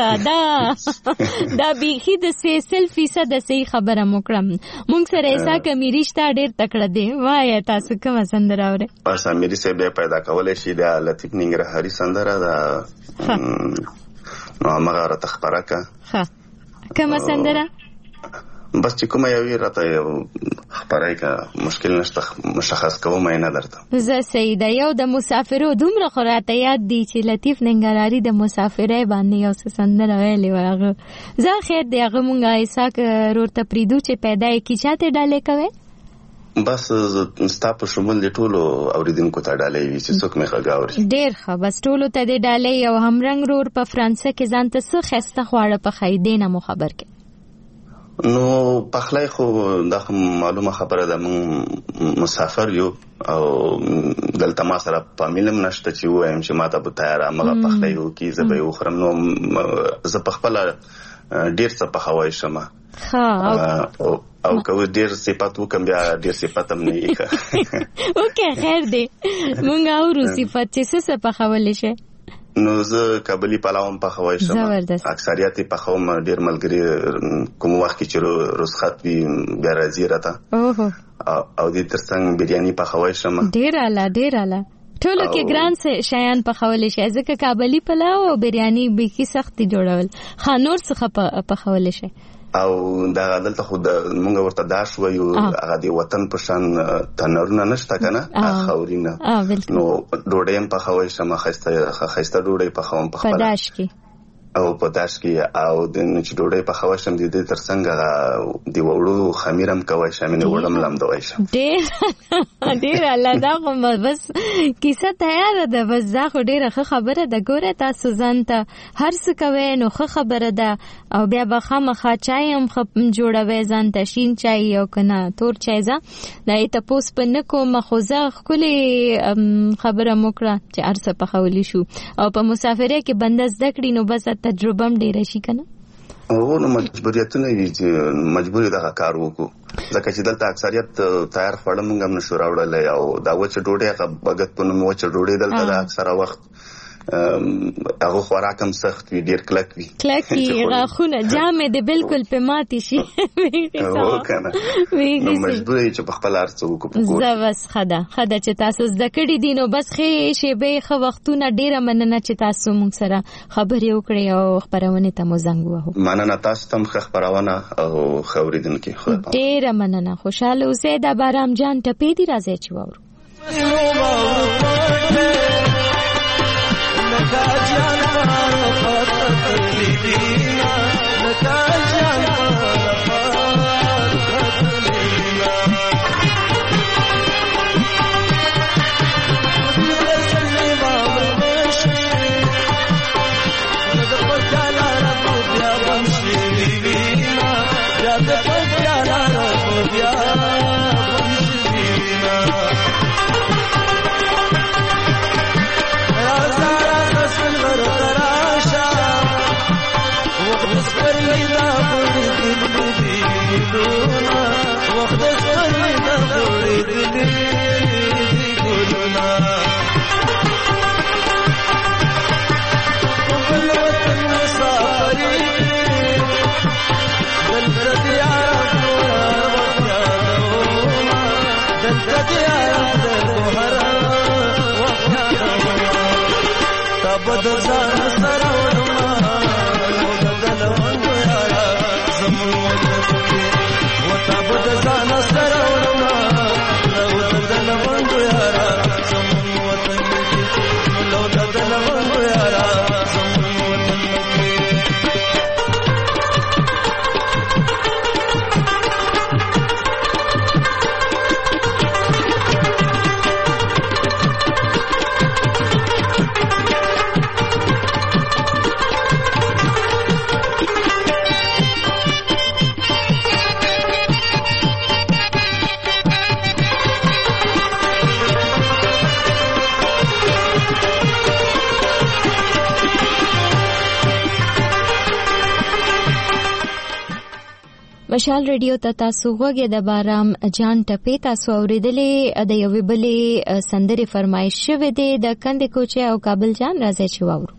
دا بیخي د 100% صحیح خبره مو کړم. مونږ سره ایسا کمیری شته ډېر تکړه دی. وایه تاسو کومه سندره اورئ؟ بس امیري صاحب بیا پیدا کولی شي. دا لطیف ننګرهاري سندره ده نو همغه راته خپره که. ښه کومه سندره؟ بس چې کومه یو راته خبرای که مشکل نشته مشخص کوم نه درته. زه سیده یو د مسافرو دومره خو راته یاد دی چې لطیف ننګرهاري د مسافرۍ باندې یو څه سندره ویلې وه. هغه زه خیر دی هغه مونږ ایساک ورته پرېږدو چې پیدا یې کي. چاته ډالۍ کوئ؟ بس ستا په شمول د ټولو اورېدونکو ته ډالۍ وي چې څوک مې غږ اوري. ډېر ښه. بس ټولو ته دې ډالۍ. او همرنګ رور په فرانسه کې ځان ته څه ښایسته خواړه پخوي دې نه مو خبر کړي. نو پخلی خو دا معلومه خبره ده. موږ مسافر یو او دلته ما سره فامیل هم نشته چې ووایم چې ما ته به تیاره همغه پخلی وکړي زه به یې وخورم. نو زه پخپله ډېر څه پخوی شم او که ډېر صفت وکړم بیا ډېر صفت هم نه یې اوکې خیر دی. مونږ اورو صفت چې څه پخولی شي. نو زه کابلی پلاو هم پخوی شم. اکثریت یې پخوم. ډېر ملګري کوم وخت کې چې رخصت وي بیا راځي راته او دې تر څنګ بریاني پخوی شم. ډېر اعلی ډېر اعلی. ټولو کې ګران شیان پخولی شي ځکه کابلی پلاو او بریاني بیخي سخت دي جوړول. نور څه پخولی شي او دا دلته خو مونږ ورته داش وایو. هغه د وطن په شان تنورونه نشته که نه خاورینه. نو ډوډۍ هم پخوی شم. ښایسته ډوډۍ پخوم په خپله. په داش کې او په داش کې او د چې ډوډۍ په خواشم دي د ترڅنګ دی وړو خمیرم کوي شامل وړم لم دوي شم ډیر الله دا کوم بس کیسه تیار ده بس دا خو ډیره خبره ده ګوره تاسو ځان ته هر څه کوي نو خبره ده او بیا به خامخا چای هم جوړوي ځان ته شین چای او کنه تور چای ځه دا ته پوس په نکو مخوزه خولي خبره موکړه چې ارسه په خولی شو او په مسافرۍ کې بندز دکړي نو بس تجربه هم ډیره شي کنه او نو مجبوریتونه وي چې مجبوري دغه کار وکړو ځکه چې دلته اکثریت تیار خواړه مونږ هم نشو راوړلی او دا وچه ډوډۍ هغه بګت په نوم وچه ډوډۍ دلته د اکثره وخت هغه خوراک هم سخت وي ډیر کلک وي غاښونه جامې د بالکل په ماتي شي نو مجبوري چې په خپل ارڅ وکړو زه بس خدا چې تاسو زده کړی دي نو بس خې شی به خو وختونه ډیره مننه چې تاسو موږ سره خبرې وکړې او خبرونه ته مو زنګ وهو مننه تاسو تم خبرونه او خبرېدونکو خو ډیره مننه خوشاله اوسئ دا بارام جان ټپې دی راځي چې وورو لکا جان پار خطلی دینا لکا جان پار خطلی دینا سلی بامرشی لکا پتیالا ربو بیا بمشی دینا لکا پتیالا ربو بیا بمشی دینا مشال ریډیو ته تاسو غوږی د بارام جان ټپې تاسو اوریدلې د یوې بلې سندرې فرمایش شوې ده د کندې کوچه او کابل جان راځي چې واورو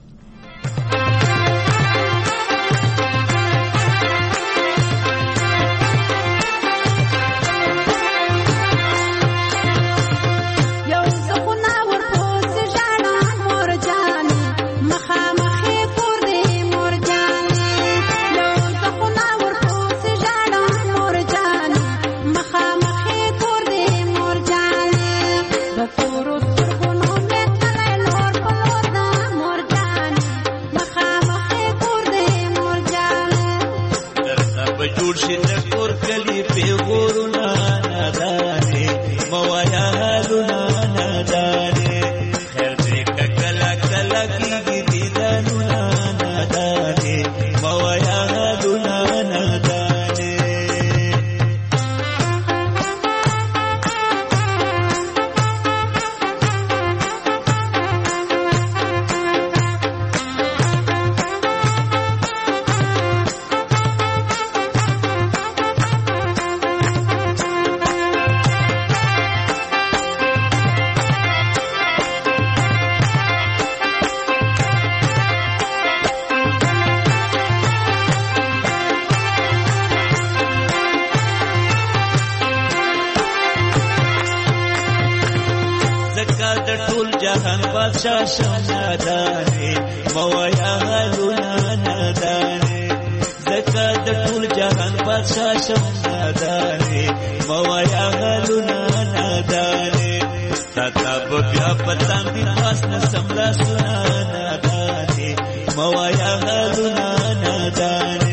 موایا غلونا نادانه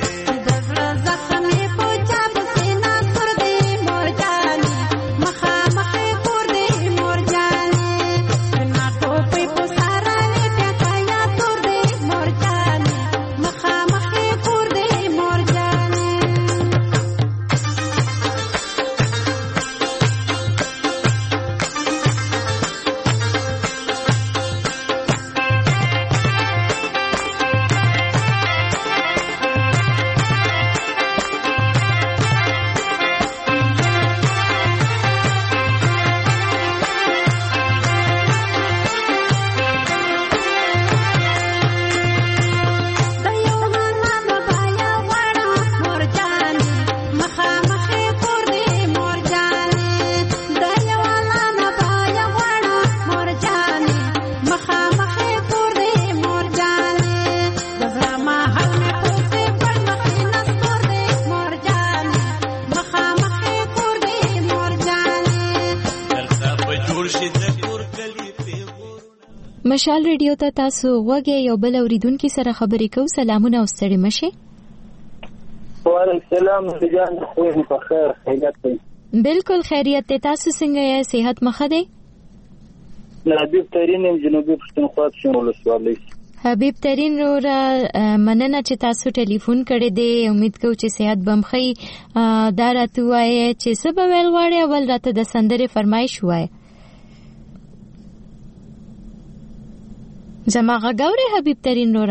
مشال ریډیو ته تاسو وګورئ یو بل اوریدونکو سره خبرې کوو. سلامونه او ستړي مشه. وعلیکم السلام جان، خو په خیر خیریت دی؟ بالکل خیریت دی. تاسو څنګه یې؟ صحت مخه دی؟ حبیب ترین جنوبي پښتونخوا شمول ولسوالۍ. حبیب ترین رو مننه چې تاسو ټلیفون کړی دی. امید کوم چې صحت بمخی. دا راته وایي چې سبا ویل غواړي اول راته د سندرې فرمایش وایي. زما غاوري حبیب ترین نورا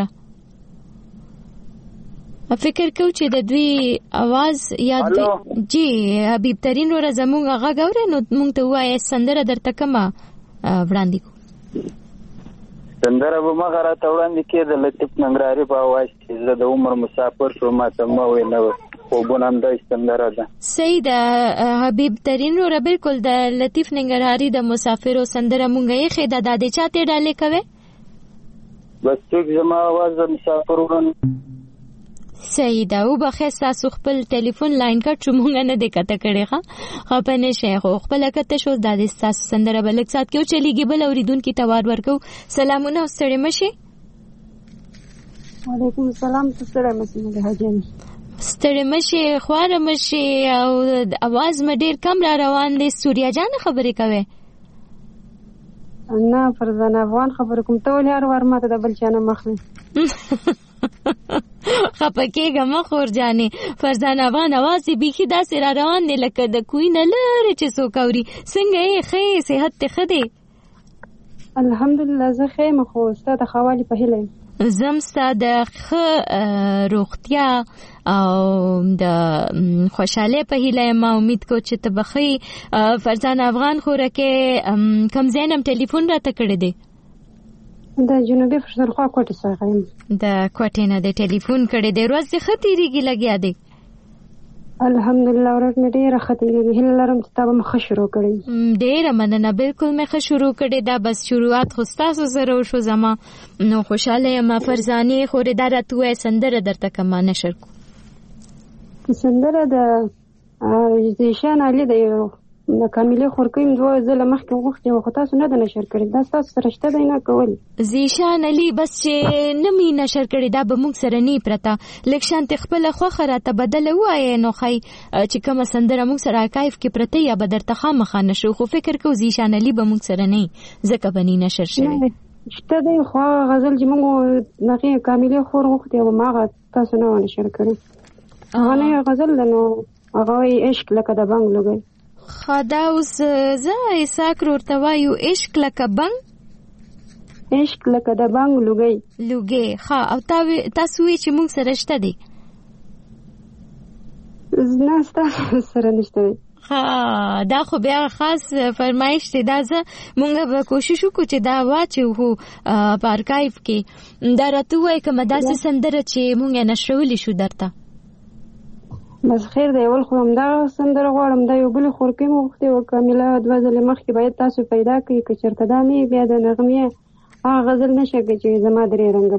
فکر کو چې د دوی आवाज یاد جی حبیب ترین نورا زموږ غاوري نو مونږ ته وایي سندره درته کما وړاندې کو. سندره به ما غره وړاندې کې د لطیف ننګرهاري په आवाज چې زه د عمر مسافر شو ما ته مو وینه خو بونم د سندره ده. صحیح ده حبیب ترین نورا بالکل د لطیف ننګرهاري د مسافر سندره مونږ یې خېدا د دې چاته ډالې کوي بس څوک زما आवाज د مسافر ورن. صحیح ده. او بخیر تاسو خپل ټلیفون لاین کټ مونږ نه دکته کړي ښه خپنه شیخ خپل کته شو د تاسو سندره بلک سات کېو چلیږي بل اوریدونکو توار ورکو. سلامونه او ستړي مشه. وعلیکم السلام. ستړي مشه هجن ستړي مشه خوار مشه او आवाज م ډیر کم را روان دي. سوریا جان خبرې کوي؟ نه فرزانه افغان خبر کوم ته ولې هر وار ماته د بل چانه مخلي خپکیګه مخور جانې فرزانه افغان आवाज یې بيخي داسې را روان دی لکه د کوی نه لري چې څوک اوري. څنګه یې خې صحت ته خدي؟ الحمدلله زه خې مخو ستاسو خوالي په هله زمستا د روغتیا او د خوشاله په هیله ما امید کو چې ته بخي. فرزان افغان خورکه کم زینم ټلیفون راته کړی دی د جنوبي پښتونخوا کوټه څخه د کوټې نه د ټلیفون کړی دی. روز د خطرېږي لګیا دی الحمدلله ورته ډیره خطرېږي. هله لرم چې تاسو مخ شروع کړی. ډیره مننه. بالکل مخ شروع کړی دا بس شروعات خو تاسو سره شو زما نو خوشاله ما فرزانه خورې دا راته سندره درته کما نشر کو. سندره د زیشان علي د کامله خورکیم دوه ځله مخکې وغوښتي او تاسو نه د نشر کړی. دا تاسو سره شته دی نه کول زیشان علي بس چې نمی نشر کړی دا به موږ سره نه پرتا لکشان ته خپل خوخه راته بدل وای نو خی چې کوم سندره موږ سره کایف کې پرته یا به درته خامخا نشو خو فکر کو زیشان علي به موږ سره نه ځکه بنی نشر شوی شته دی خو غزل چې موږ نغې کامله خور وغوښتي او ما تاسو نه نشر کړی. هغه نه غزل نو هغه عشق لکه د بنګ لګي خدا اوس زه ایساک ورته وایو عشق لکه بنګ عشق لکه د بنګ لوګي ها او تاسو وی چې موږ سره شته دي نه تاسو سره نشته ها دا خو بیا خاص فرمایش دی. دا زه مونږ به کوشش وکړو چې دا واچو هو په ارکایف کې دا راته وای کوم داسې سندره چې مونږ نشرولې شو درته. بس خیر دی. ول خو هم دا سندره غواړم دا یو بل خورکې مو وخت او کامله د وزل مخکې باید تاسو پیدا کړئ که چرته دا مې بیا د نغمې هغه غزل نشه چې زما درې رنګ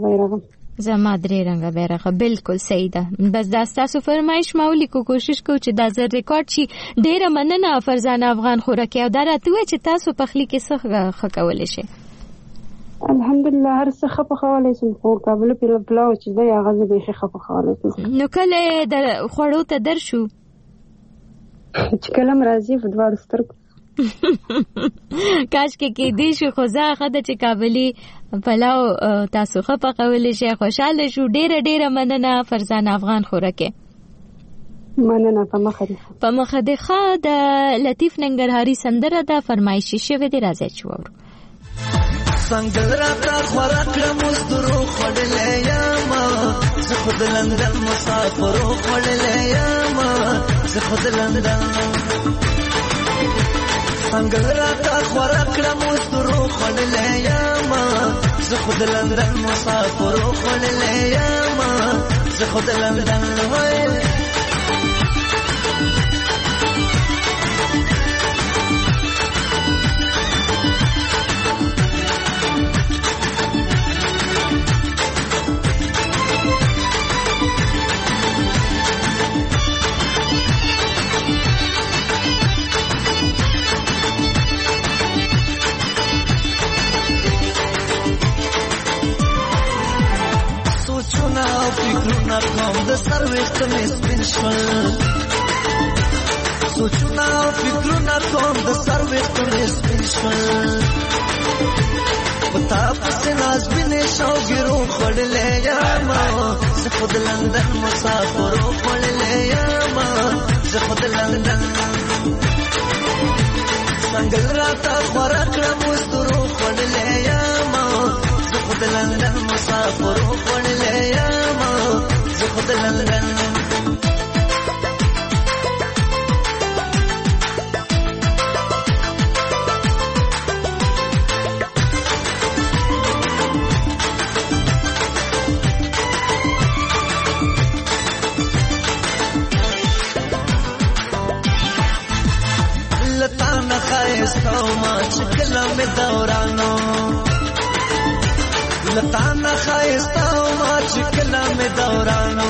بیرغ بالکل صحیح ده. بس دا تاسو فرمایش ماولی کو کوشش کو چې دا زر ریکارډ شي. ډیره مننه فرزانه افغان خورکې او دا راته وای چې تاسو په خلی کې څه خکول شي. الحمدلله هر څه ښه پخولی شم، خو کابل پلاو چې دی هغه زه بیخي ښه پخولی شم. نو کله د خوړو ته درشو؟ چې کله م راځي په دواړو سترګو. کاشکې کېدی شو، خو زه ښه ده چې کابلي پلاو تاسو ښه پخولی شئ. خوشحاله شو. ډېره ډېره مننه فرزانه افغان خورکې. مننه. په مخه دې ښه. د لطیف ننګرهاري سندره ده فرمایشي شوې ده، راځئ چې واورو. څنګه راته خورا کړم اوس درو خوړلی یم، زه خو د لندن مسافرو خوړلی یم، زه خو د لندن. څنګه راته خورا کړم اوس درو خوړلی یم، زه خو د لندن مسافرو خوړلی یم، زه خو د لندن. فکرونه کوم د سر ویښته مې سپین شول، سوچونه او فکرونه کوم د سر ویښته مې سپین شول، په تا پسې نازبینې شوګیرو خوړلی یم، زه خو د لندن مسافرو خوړلی یم، زه خو د لندن. څنګه راته خوره کړم اوس درو خوړلی یم، زه خو د لندن مسافرو خوړلی یم، زه خو د لندن. لتا نه ښایسته ومه چې کله مې دورانو، لتا نه ښایسته ومه چې کله مې دورانو،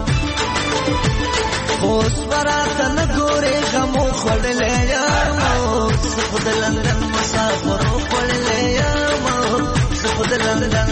اوس به راته نه ګورې غمو خوړلی یم، زه خو د لندن مسافرو خوړلی یم، زه خو د لندن.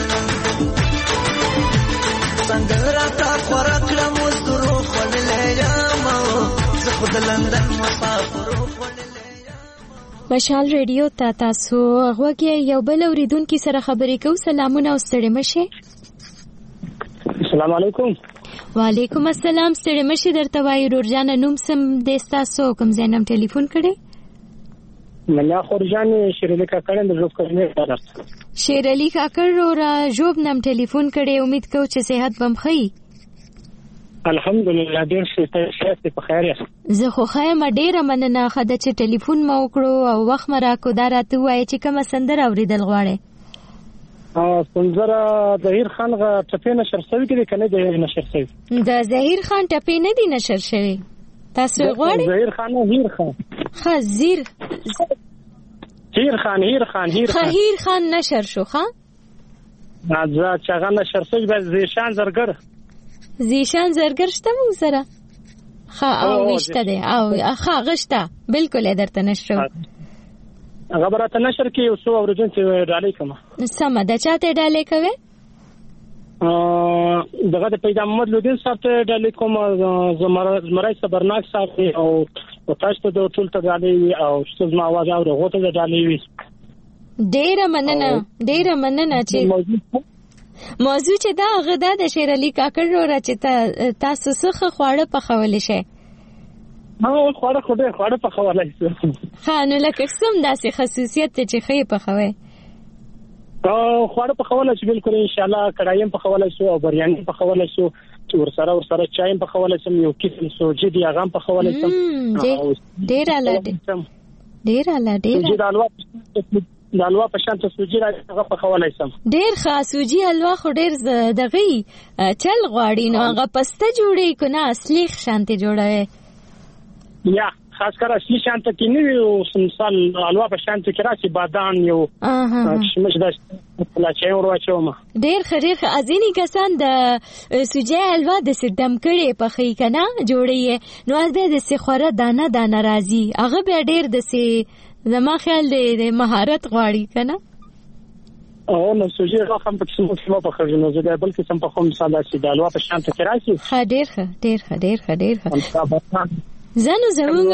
څنګه راته خوره کړم اوس درو خوړلی یم، زه خو د لندن مسافرو خوړلی. مشال ریډیو ته تاسو غوږی یو بل اوریدونکي سره خبرې کوو. سلامونه او ستړي مشه. السلام علیکم. وعلیکم السلام. ستړي مشه درته وایو. رورجان نوم سم د تاسو کوم ځای ټلیفون کړي؟ ملا خورجان شیرعلی کاکړ د جوب کړنه درس. شیرعلی کاکړ را جوب نم ټلیفون کړي. امید کوم چې صحت بم خي. الحمدلله ډیر ښه په خیر یاست. زه خو خایم ډیره مننه خدای چې ټلیفون مو وکړو او وخت مې راکو. دا راته وایي چې کومه سندره اوریدل غواړي؟ سندره ظهیر خان غا ټپې نشر شوی کې کنه د نشر شوی. د ظهیر خان ټپې نه دي نشر شوی. تاسو غواړئ؟ ظهیر خان هیر خان خزیر هیر خان نشر شو. ښا دا چې نشر شوی به زیشان زرګر شته مو سره. ښه او وشته دی او ښه غشته بالکل درته نشر هغه براته نشر کې یو څو اوریدونکو ډالۍ کوم. سمه ده. چاته ډالۍ کوي؟ دغه د پیدا محمد لودین صاحب ته ډالۍ کوم، زمرای صبرناک صاحب او تاسو ته د ټول ته ډالۍ او ستاسو ما आवाज او غوته ته ډالۍ وي. ډیره مننه چې موضوع چې دا غدا د شیرعلی کاکړ را چې تاسو څخه خواړه پخول شي. خواړه پخولای شي. نو لکه څوم داسې خصوصیت چې خې پخوي؟ خواړه پخولای شي بالکل ان شاء الله. کړایم پخولای شي او بریاني پخولای شي چې ورسره چایم پخولای شي. یو قسم سوجي دی هغه پخولای شي. ډیر اعلی د حلوا په شان ته سوجي راځي پخولای شم. ډیر ښه. سوجي حلوا خو ډیر دغه چل غواړي نو هغه پسته جوړي کنه اصلي شانته جوړوي یا خاص کر اصلي شانته کې نه وي. مثال حلوا په شانته کې راشي بادام یو شمش داش پلاچې ورواچوم. ډیر خريخ ازيني کسان د سوجي حلوا د سدم کړي په خې کنه جوړي نو د سخوره دانه راځي. هغه به ډیر د زما خیال د مهارت غواړي کنه. او نو سوجي راخم په څو څو په خرج نو زه بل قسم په کوم مثال چې د الوا په شان ته راشي ډېر زانو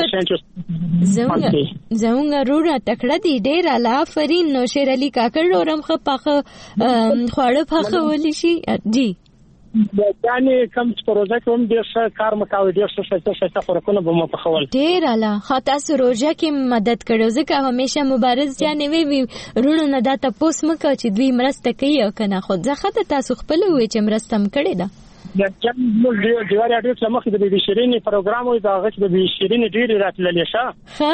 زمونږ روړه تکړه دی ډېر اعلی فرین نو شیر علي کاکړ رورم خو پخه خواړه پخه ولې شي جی یعنی کم پروژه کوم ډېر ښه کار مکاوي ډېر ښه خوراکونه به مو پخول ډېر اعلی خاطر سروجه کې مدد کړو ځکه همیشه مبارز جانې وی رونو نه دا تاسو مکه چې دوی مرسته کوي او کنه خود ځخه تاسو خپل وې چې مرسته هم کړې ده د جمهور دیوار اډیو چې مخکې د بي بي شيرين پروګرام وي دا غږ د بي بي شيرين ډېر راتللې ښه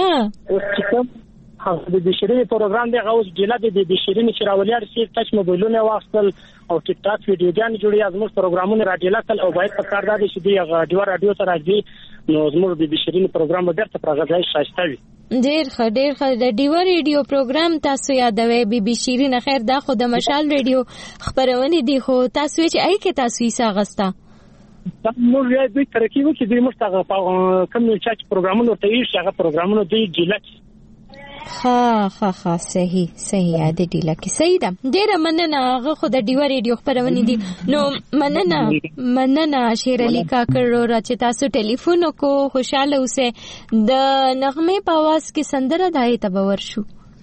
د بي بي شيرين پروګرام دی غوښ جله د بي بي شيرين چې راولیا رسي ټچ موبایلونه واخل او ټیک ټاک ویډیوګان جوړي ازموږ پروګرامونه راډیلا کل او باید په کار دا دي چې دی دیوار اډیو ته راځي نو زموږ بي بي شيرين پروګرام ډېر ته پرغځای شایسته وي ډېر ښه د دیوار ریډیو پروګرام تاسو یادوي بي بي شيرين خیر دا خو د مشال ریډیو خبرونه دي خو تاسو چې ای کې تاسو یې ساغستا نو یې دوی ترکیب چې دوی مستغه کوم چې پروګرامونه ته یې هغه پروګرامونه دی جله ها صحیح یاد دی لکه صحیح ده ډېر مننه هغه خو د دیوار ریډیو خبرونه دي نو مننه شیر علي کاکړ را چې تاسو ټلیفون کو خوشاله اوسه د نغمه په आवाज کې سندره دای ته باور شو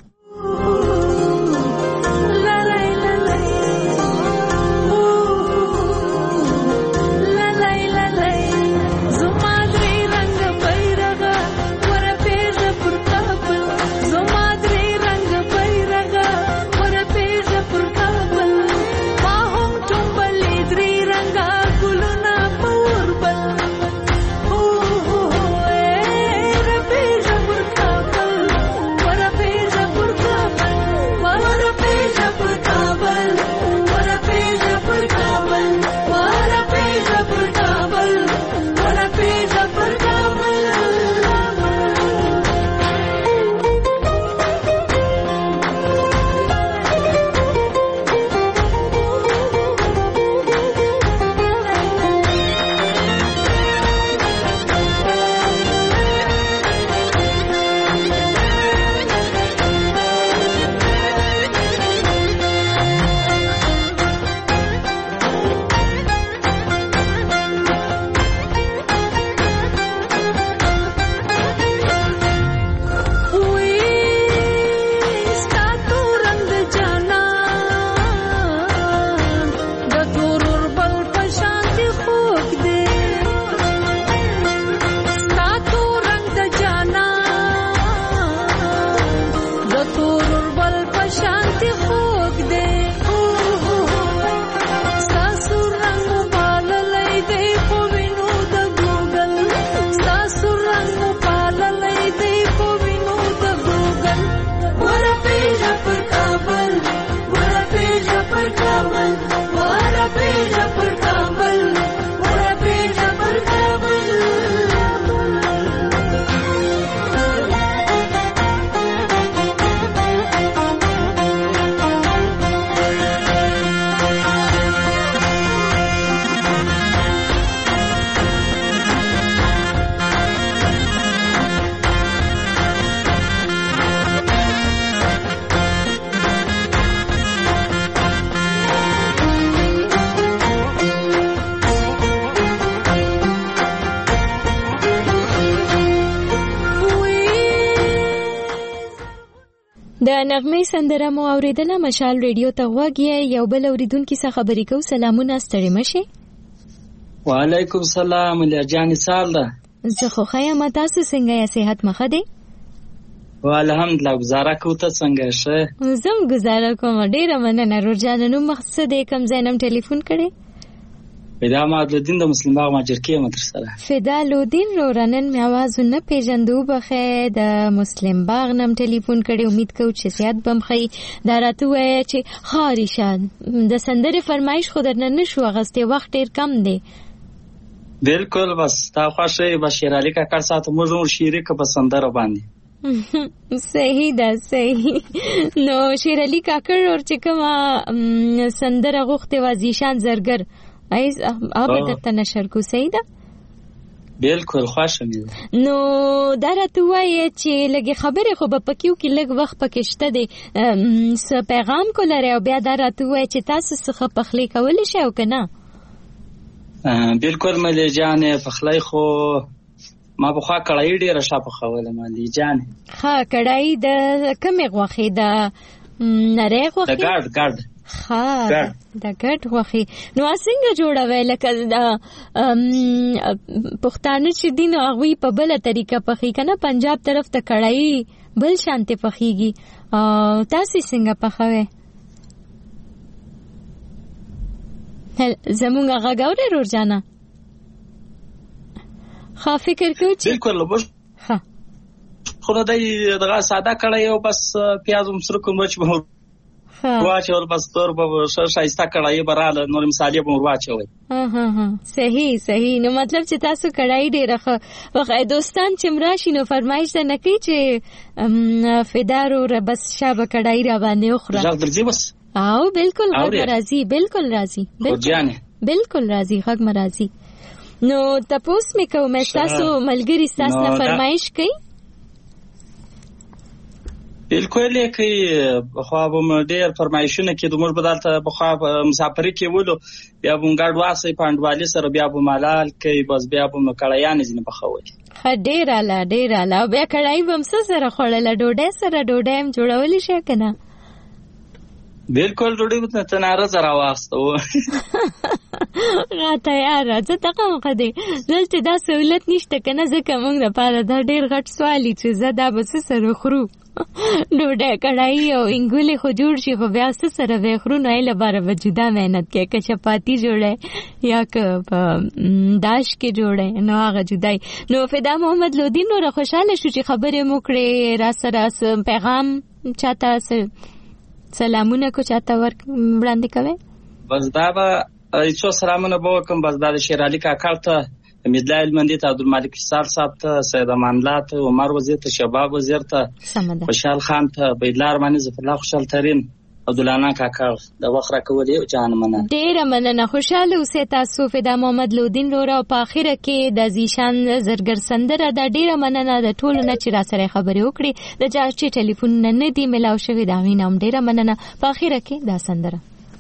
د نغمه سندره مو اوریدله مشال ریډیو ته غوږی یو بل اوریدونکو څخه خبرې کو سلامونه ستړي مشه وعلیکم السلام لجان سالده زه خو خیم تاسو څنګه یې صحت مخه دی والحمدلله گزاره کوته څنګه شه زم گزاره کوم ډیره مننه روجانو مقصد کوم زینم ټلیفون کړي فدا مادلودین د مسلم باغ ماجرکی متر سره فدا لودین رو رنن می आवाज نه پیژندو بخه د مسلم باغ نم ټلیفون کړي امید کو چې زیات بمخی دراته وای چې خارشان د سندره فرمایش خو درنه نشو غسته وخت ډیر کم دی بالکل بس تا خوښه بشیر علي کا کار سات موږ شریک په سندره باندې صحیح ده صحیح نو شیر علي کاکړ اور چې کومه سندره غوخته وازیشان زرګر ایز اب درته نشر کو صحیح ده بالکل خوښه مې. نو دا راته وایي چې لږې خبرې خو به پکې وکړي، لږ وخت پکې شته دی، څه پیغام کو لرئ او بیا دا راته وایي چې تاسو څخه پخلی کولی شئ او که نه؟ بالکل ملي جانې، پخلی خو ما پخوا کړایي ډېره ښه پخوله ملي جانې. ښه کړایي د کومې غوښې؟ د نرۍ غوښې؟ د ګډ. ښه د ګډ غوښې. نو څنګه جوړوئ؟ لکه د پښتانه چې دي نو هغوی په بله طریقه پخوي که نه، پنجاب طرف ته کړایي بل شانتې پخیږي، تاسې څنګه پخوئ؟ زمونږ غږ اورئ رور جانه؟ ښه فکر کوو چې بالکل ښه خو دی دغه ساده کړی او بس پیاز هم سره کوم مرچ به واچول، بس تور به ښایسته کړایي به راله، نور مسالې به ور واچوئ. صحیح. نو مطلب چې تاسو کړایي ډېره ښه وخت. دوستان چې راشي نو فرمایش ده نه کوي چې فدا وروره بس شابه کړایي را باندې وخوره؟ غږ درځي بس؟ او بالکل غږ راځي، بالکل راځي، بالکل راځي، غږ م راځي. نو تپوس مې کوم ستاسو ملګري ستاسو نه فرمایش کوي؟ بالکل یې کوي. بخوا به م ډېر فرمایشونه کېدو، موږ به دلته بخوا مسافري کې ولو، بیا به م ګډ واسی په انډوالي سره، بیا به مالال کوي، بس بیا به م کړایانې ځینې پخولې. ښه ډېر اعلی. او بیا کړایي به م څه سره خوړله؟ ډوډۍ سره؟ ډوډۍ هم جوړولی شئ که نه؟ بالکل ډوډۍ به تناره زه راواخسته و. تیاره. زه دغه موقع دی دلته دا سهولت نشته که نه، ځکه موږ دپاره دا ډېر غټ سوالي چې زه دا به څه سره خورو. ډوډۍ کړایي او انګولې خو جوړ شي، خو بیا څه سره به خورو؟ نو ای لپاره به جدا محنت کوي، که چپاتي جوړی یا که په داش کې جوړی نو هغه جدای. نو فدا محمد لودي نوره خوشحاله شو چې خبرې مو کړې را سره، پیغام چاته سلامونه کو چاته وړاندې کوئ؟ بس دا به څو سلامونه به وکړم. بس دا د شیر علي کاکړ ته، حمیدالله هلمندي ته، عبدالمالک فیصل صاحب ته، سید امان الله ته، عمر وزیر ته، شباب وزیر ته، خوشحال خان ته، بيدلا ارماني، ظفرالله خوشحال ترین، عبدالله کاکړ د وخت راکولې جان مننه. ډېره مننه. خوشحاله اوسئ تاسو. فدا محمد لودین وروره په اخره کې د زیشان زرګر سندره ده. ډېره مننه د ټولو نه چې را سره خبرې وکړې. د چا چې ټلیفونونه نه دي ملاو شوي د هغوی نه هم ډېره مننه. په اخره کې دا سندره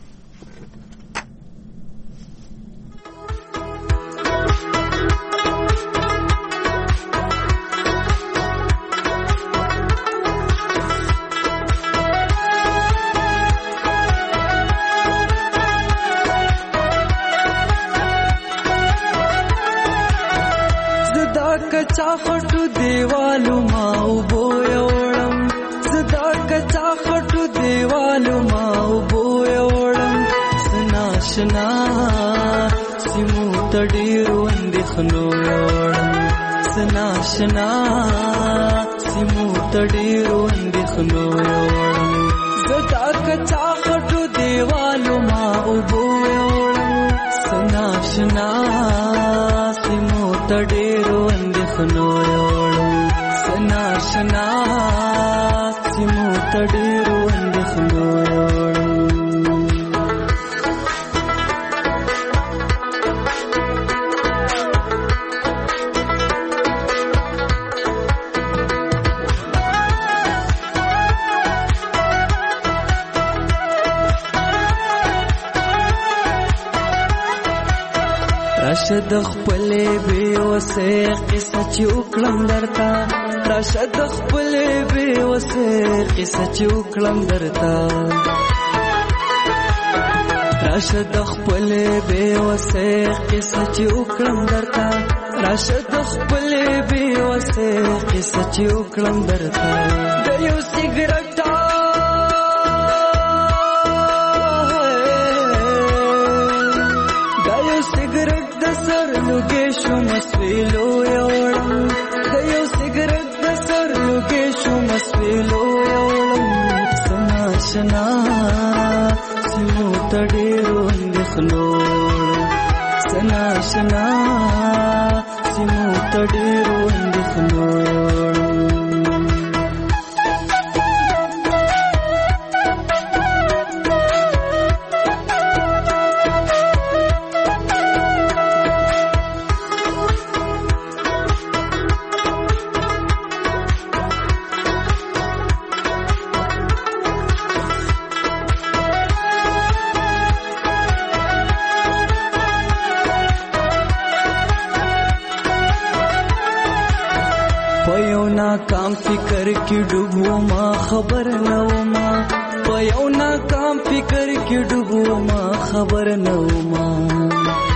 کچا خټو دیوالو ما وبو یوړم، زدا کچا خټو دیوالو ما وبو یوړم، سناشنا سیمو تډیرو اندخنو یوړم، سناشنا سیمو تډیرو اندخنو یوړم، زدا کچا خټو دیوالو ما وبو یوړم، سناشنا سیمو تډیرو اندخنو یوړم، سناشنا سیمو تډیرو اندخنو یوړم. راشد خپلې بې وسې قصه چې وکړم درته، راشد خپلې بې وسې قصه چې وکړم درته، راشد خپلې بې وسې قصه چې وکړم درته، راشد خپلې بې وسې قصه چې وکړم درته، د یو سیګرټ لوګیشو مسویلو یوړم، د یو سیګرټ د سر لوګیشو مسویلو یوړم، سناشنا سیمو تډیرو اندخنو یوړم، سناشنا سیمو تډیرو اندخنو یوړم. پيو ناکام فکر کې ډوبو ما خبر نه وما پيو ناکام فکر کې ډوبو ما خبر نه وما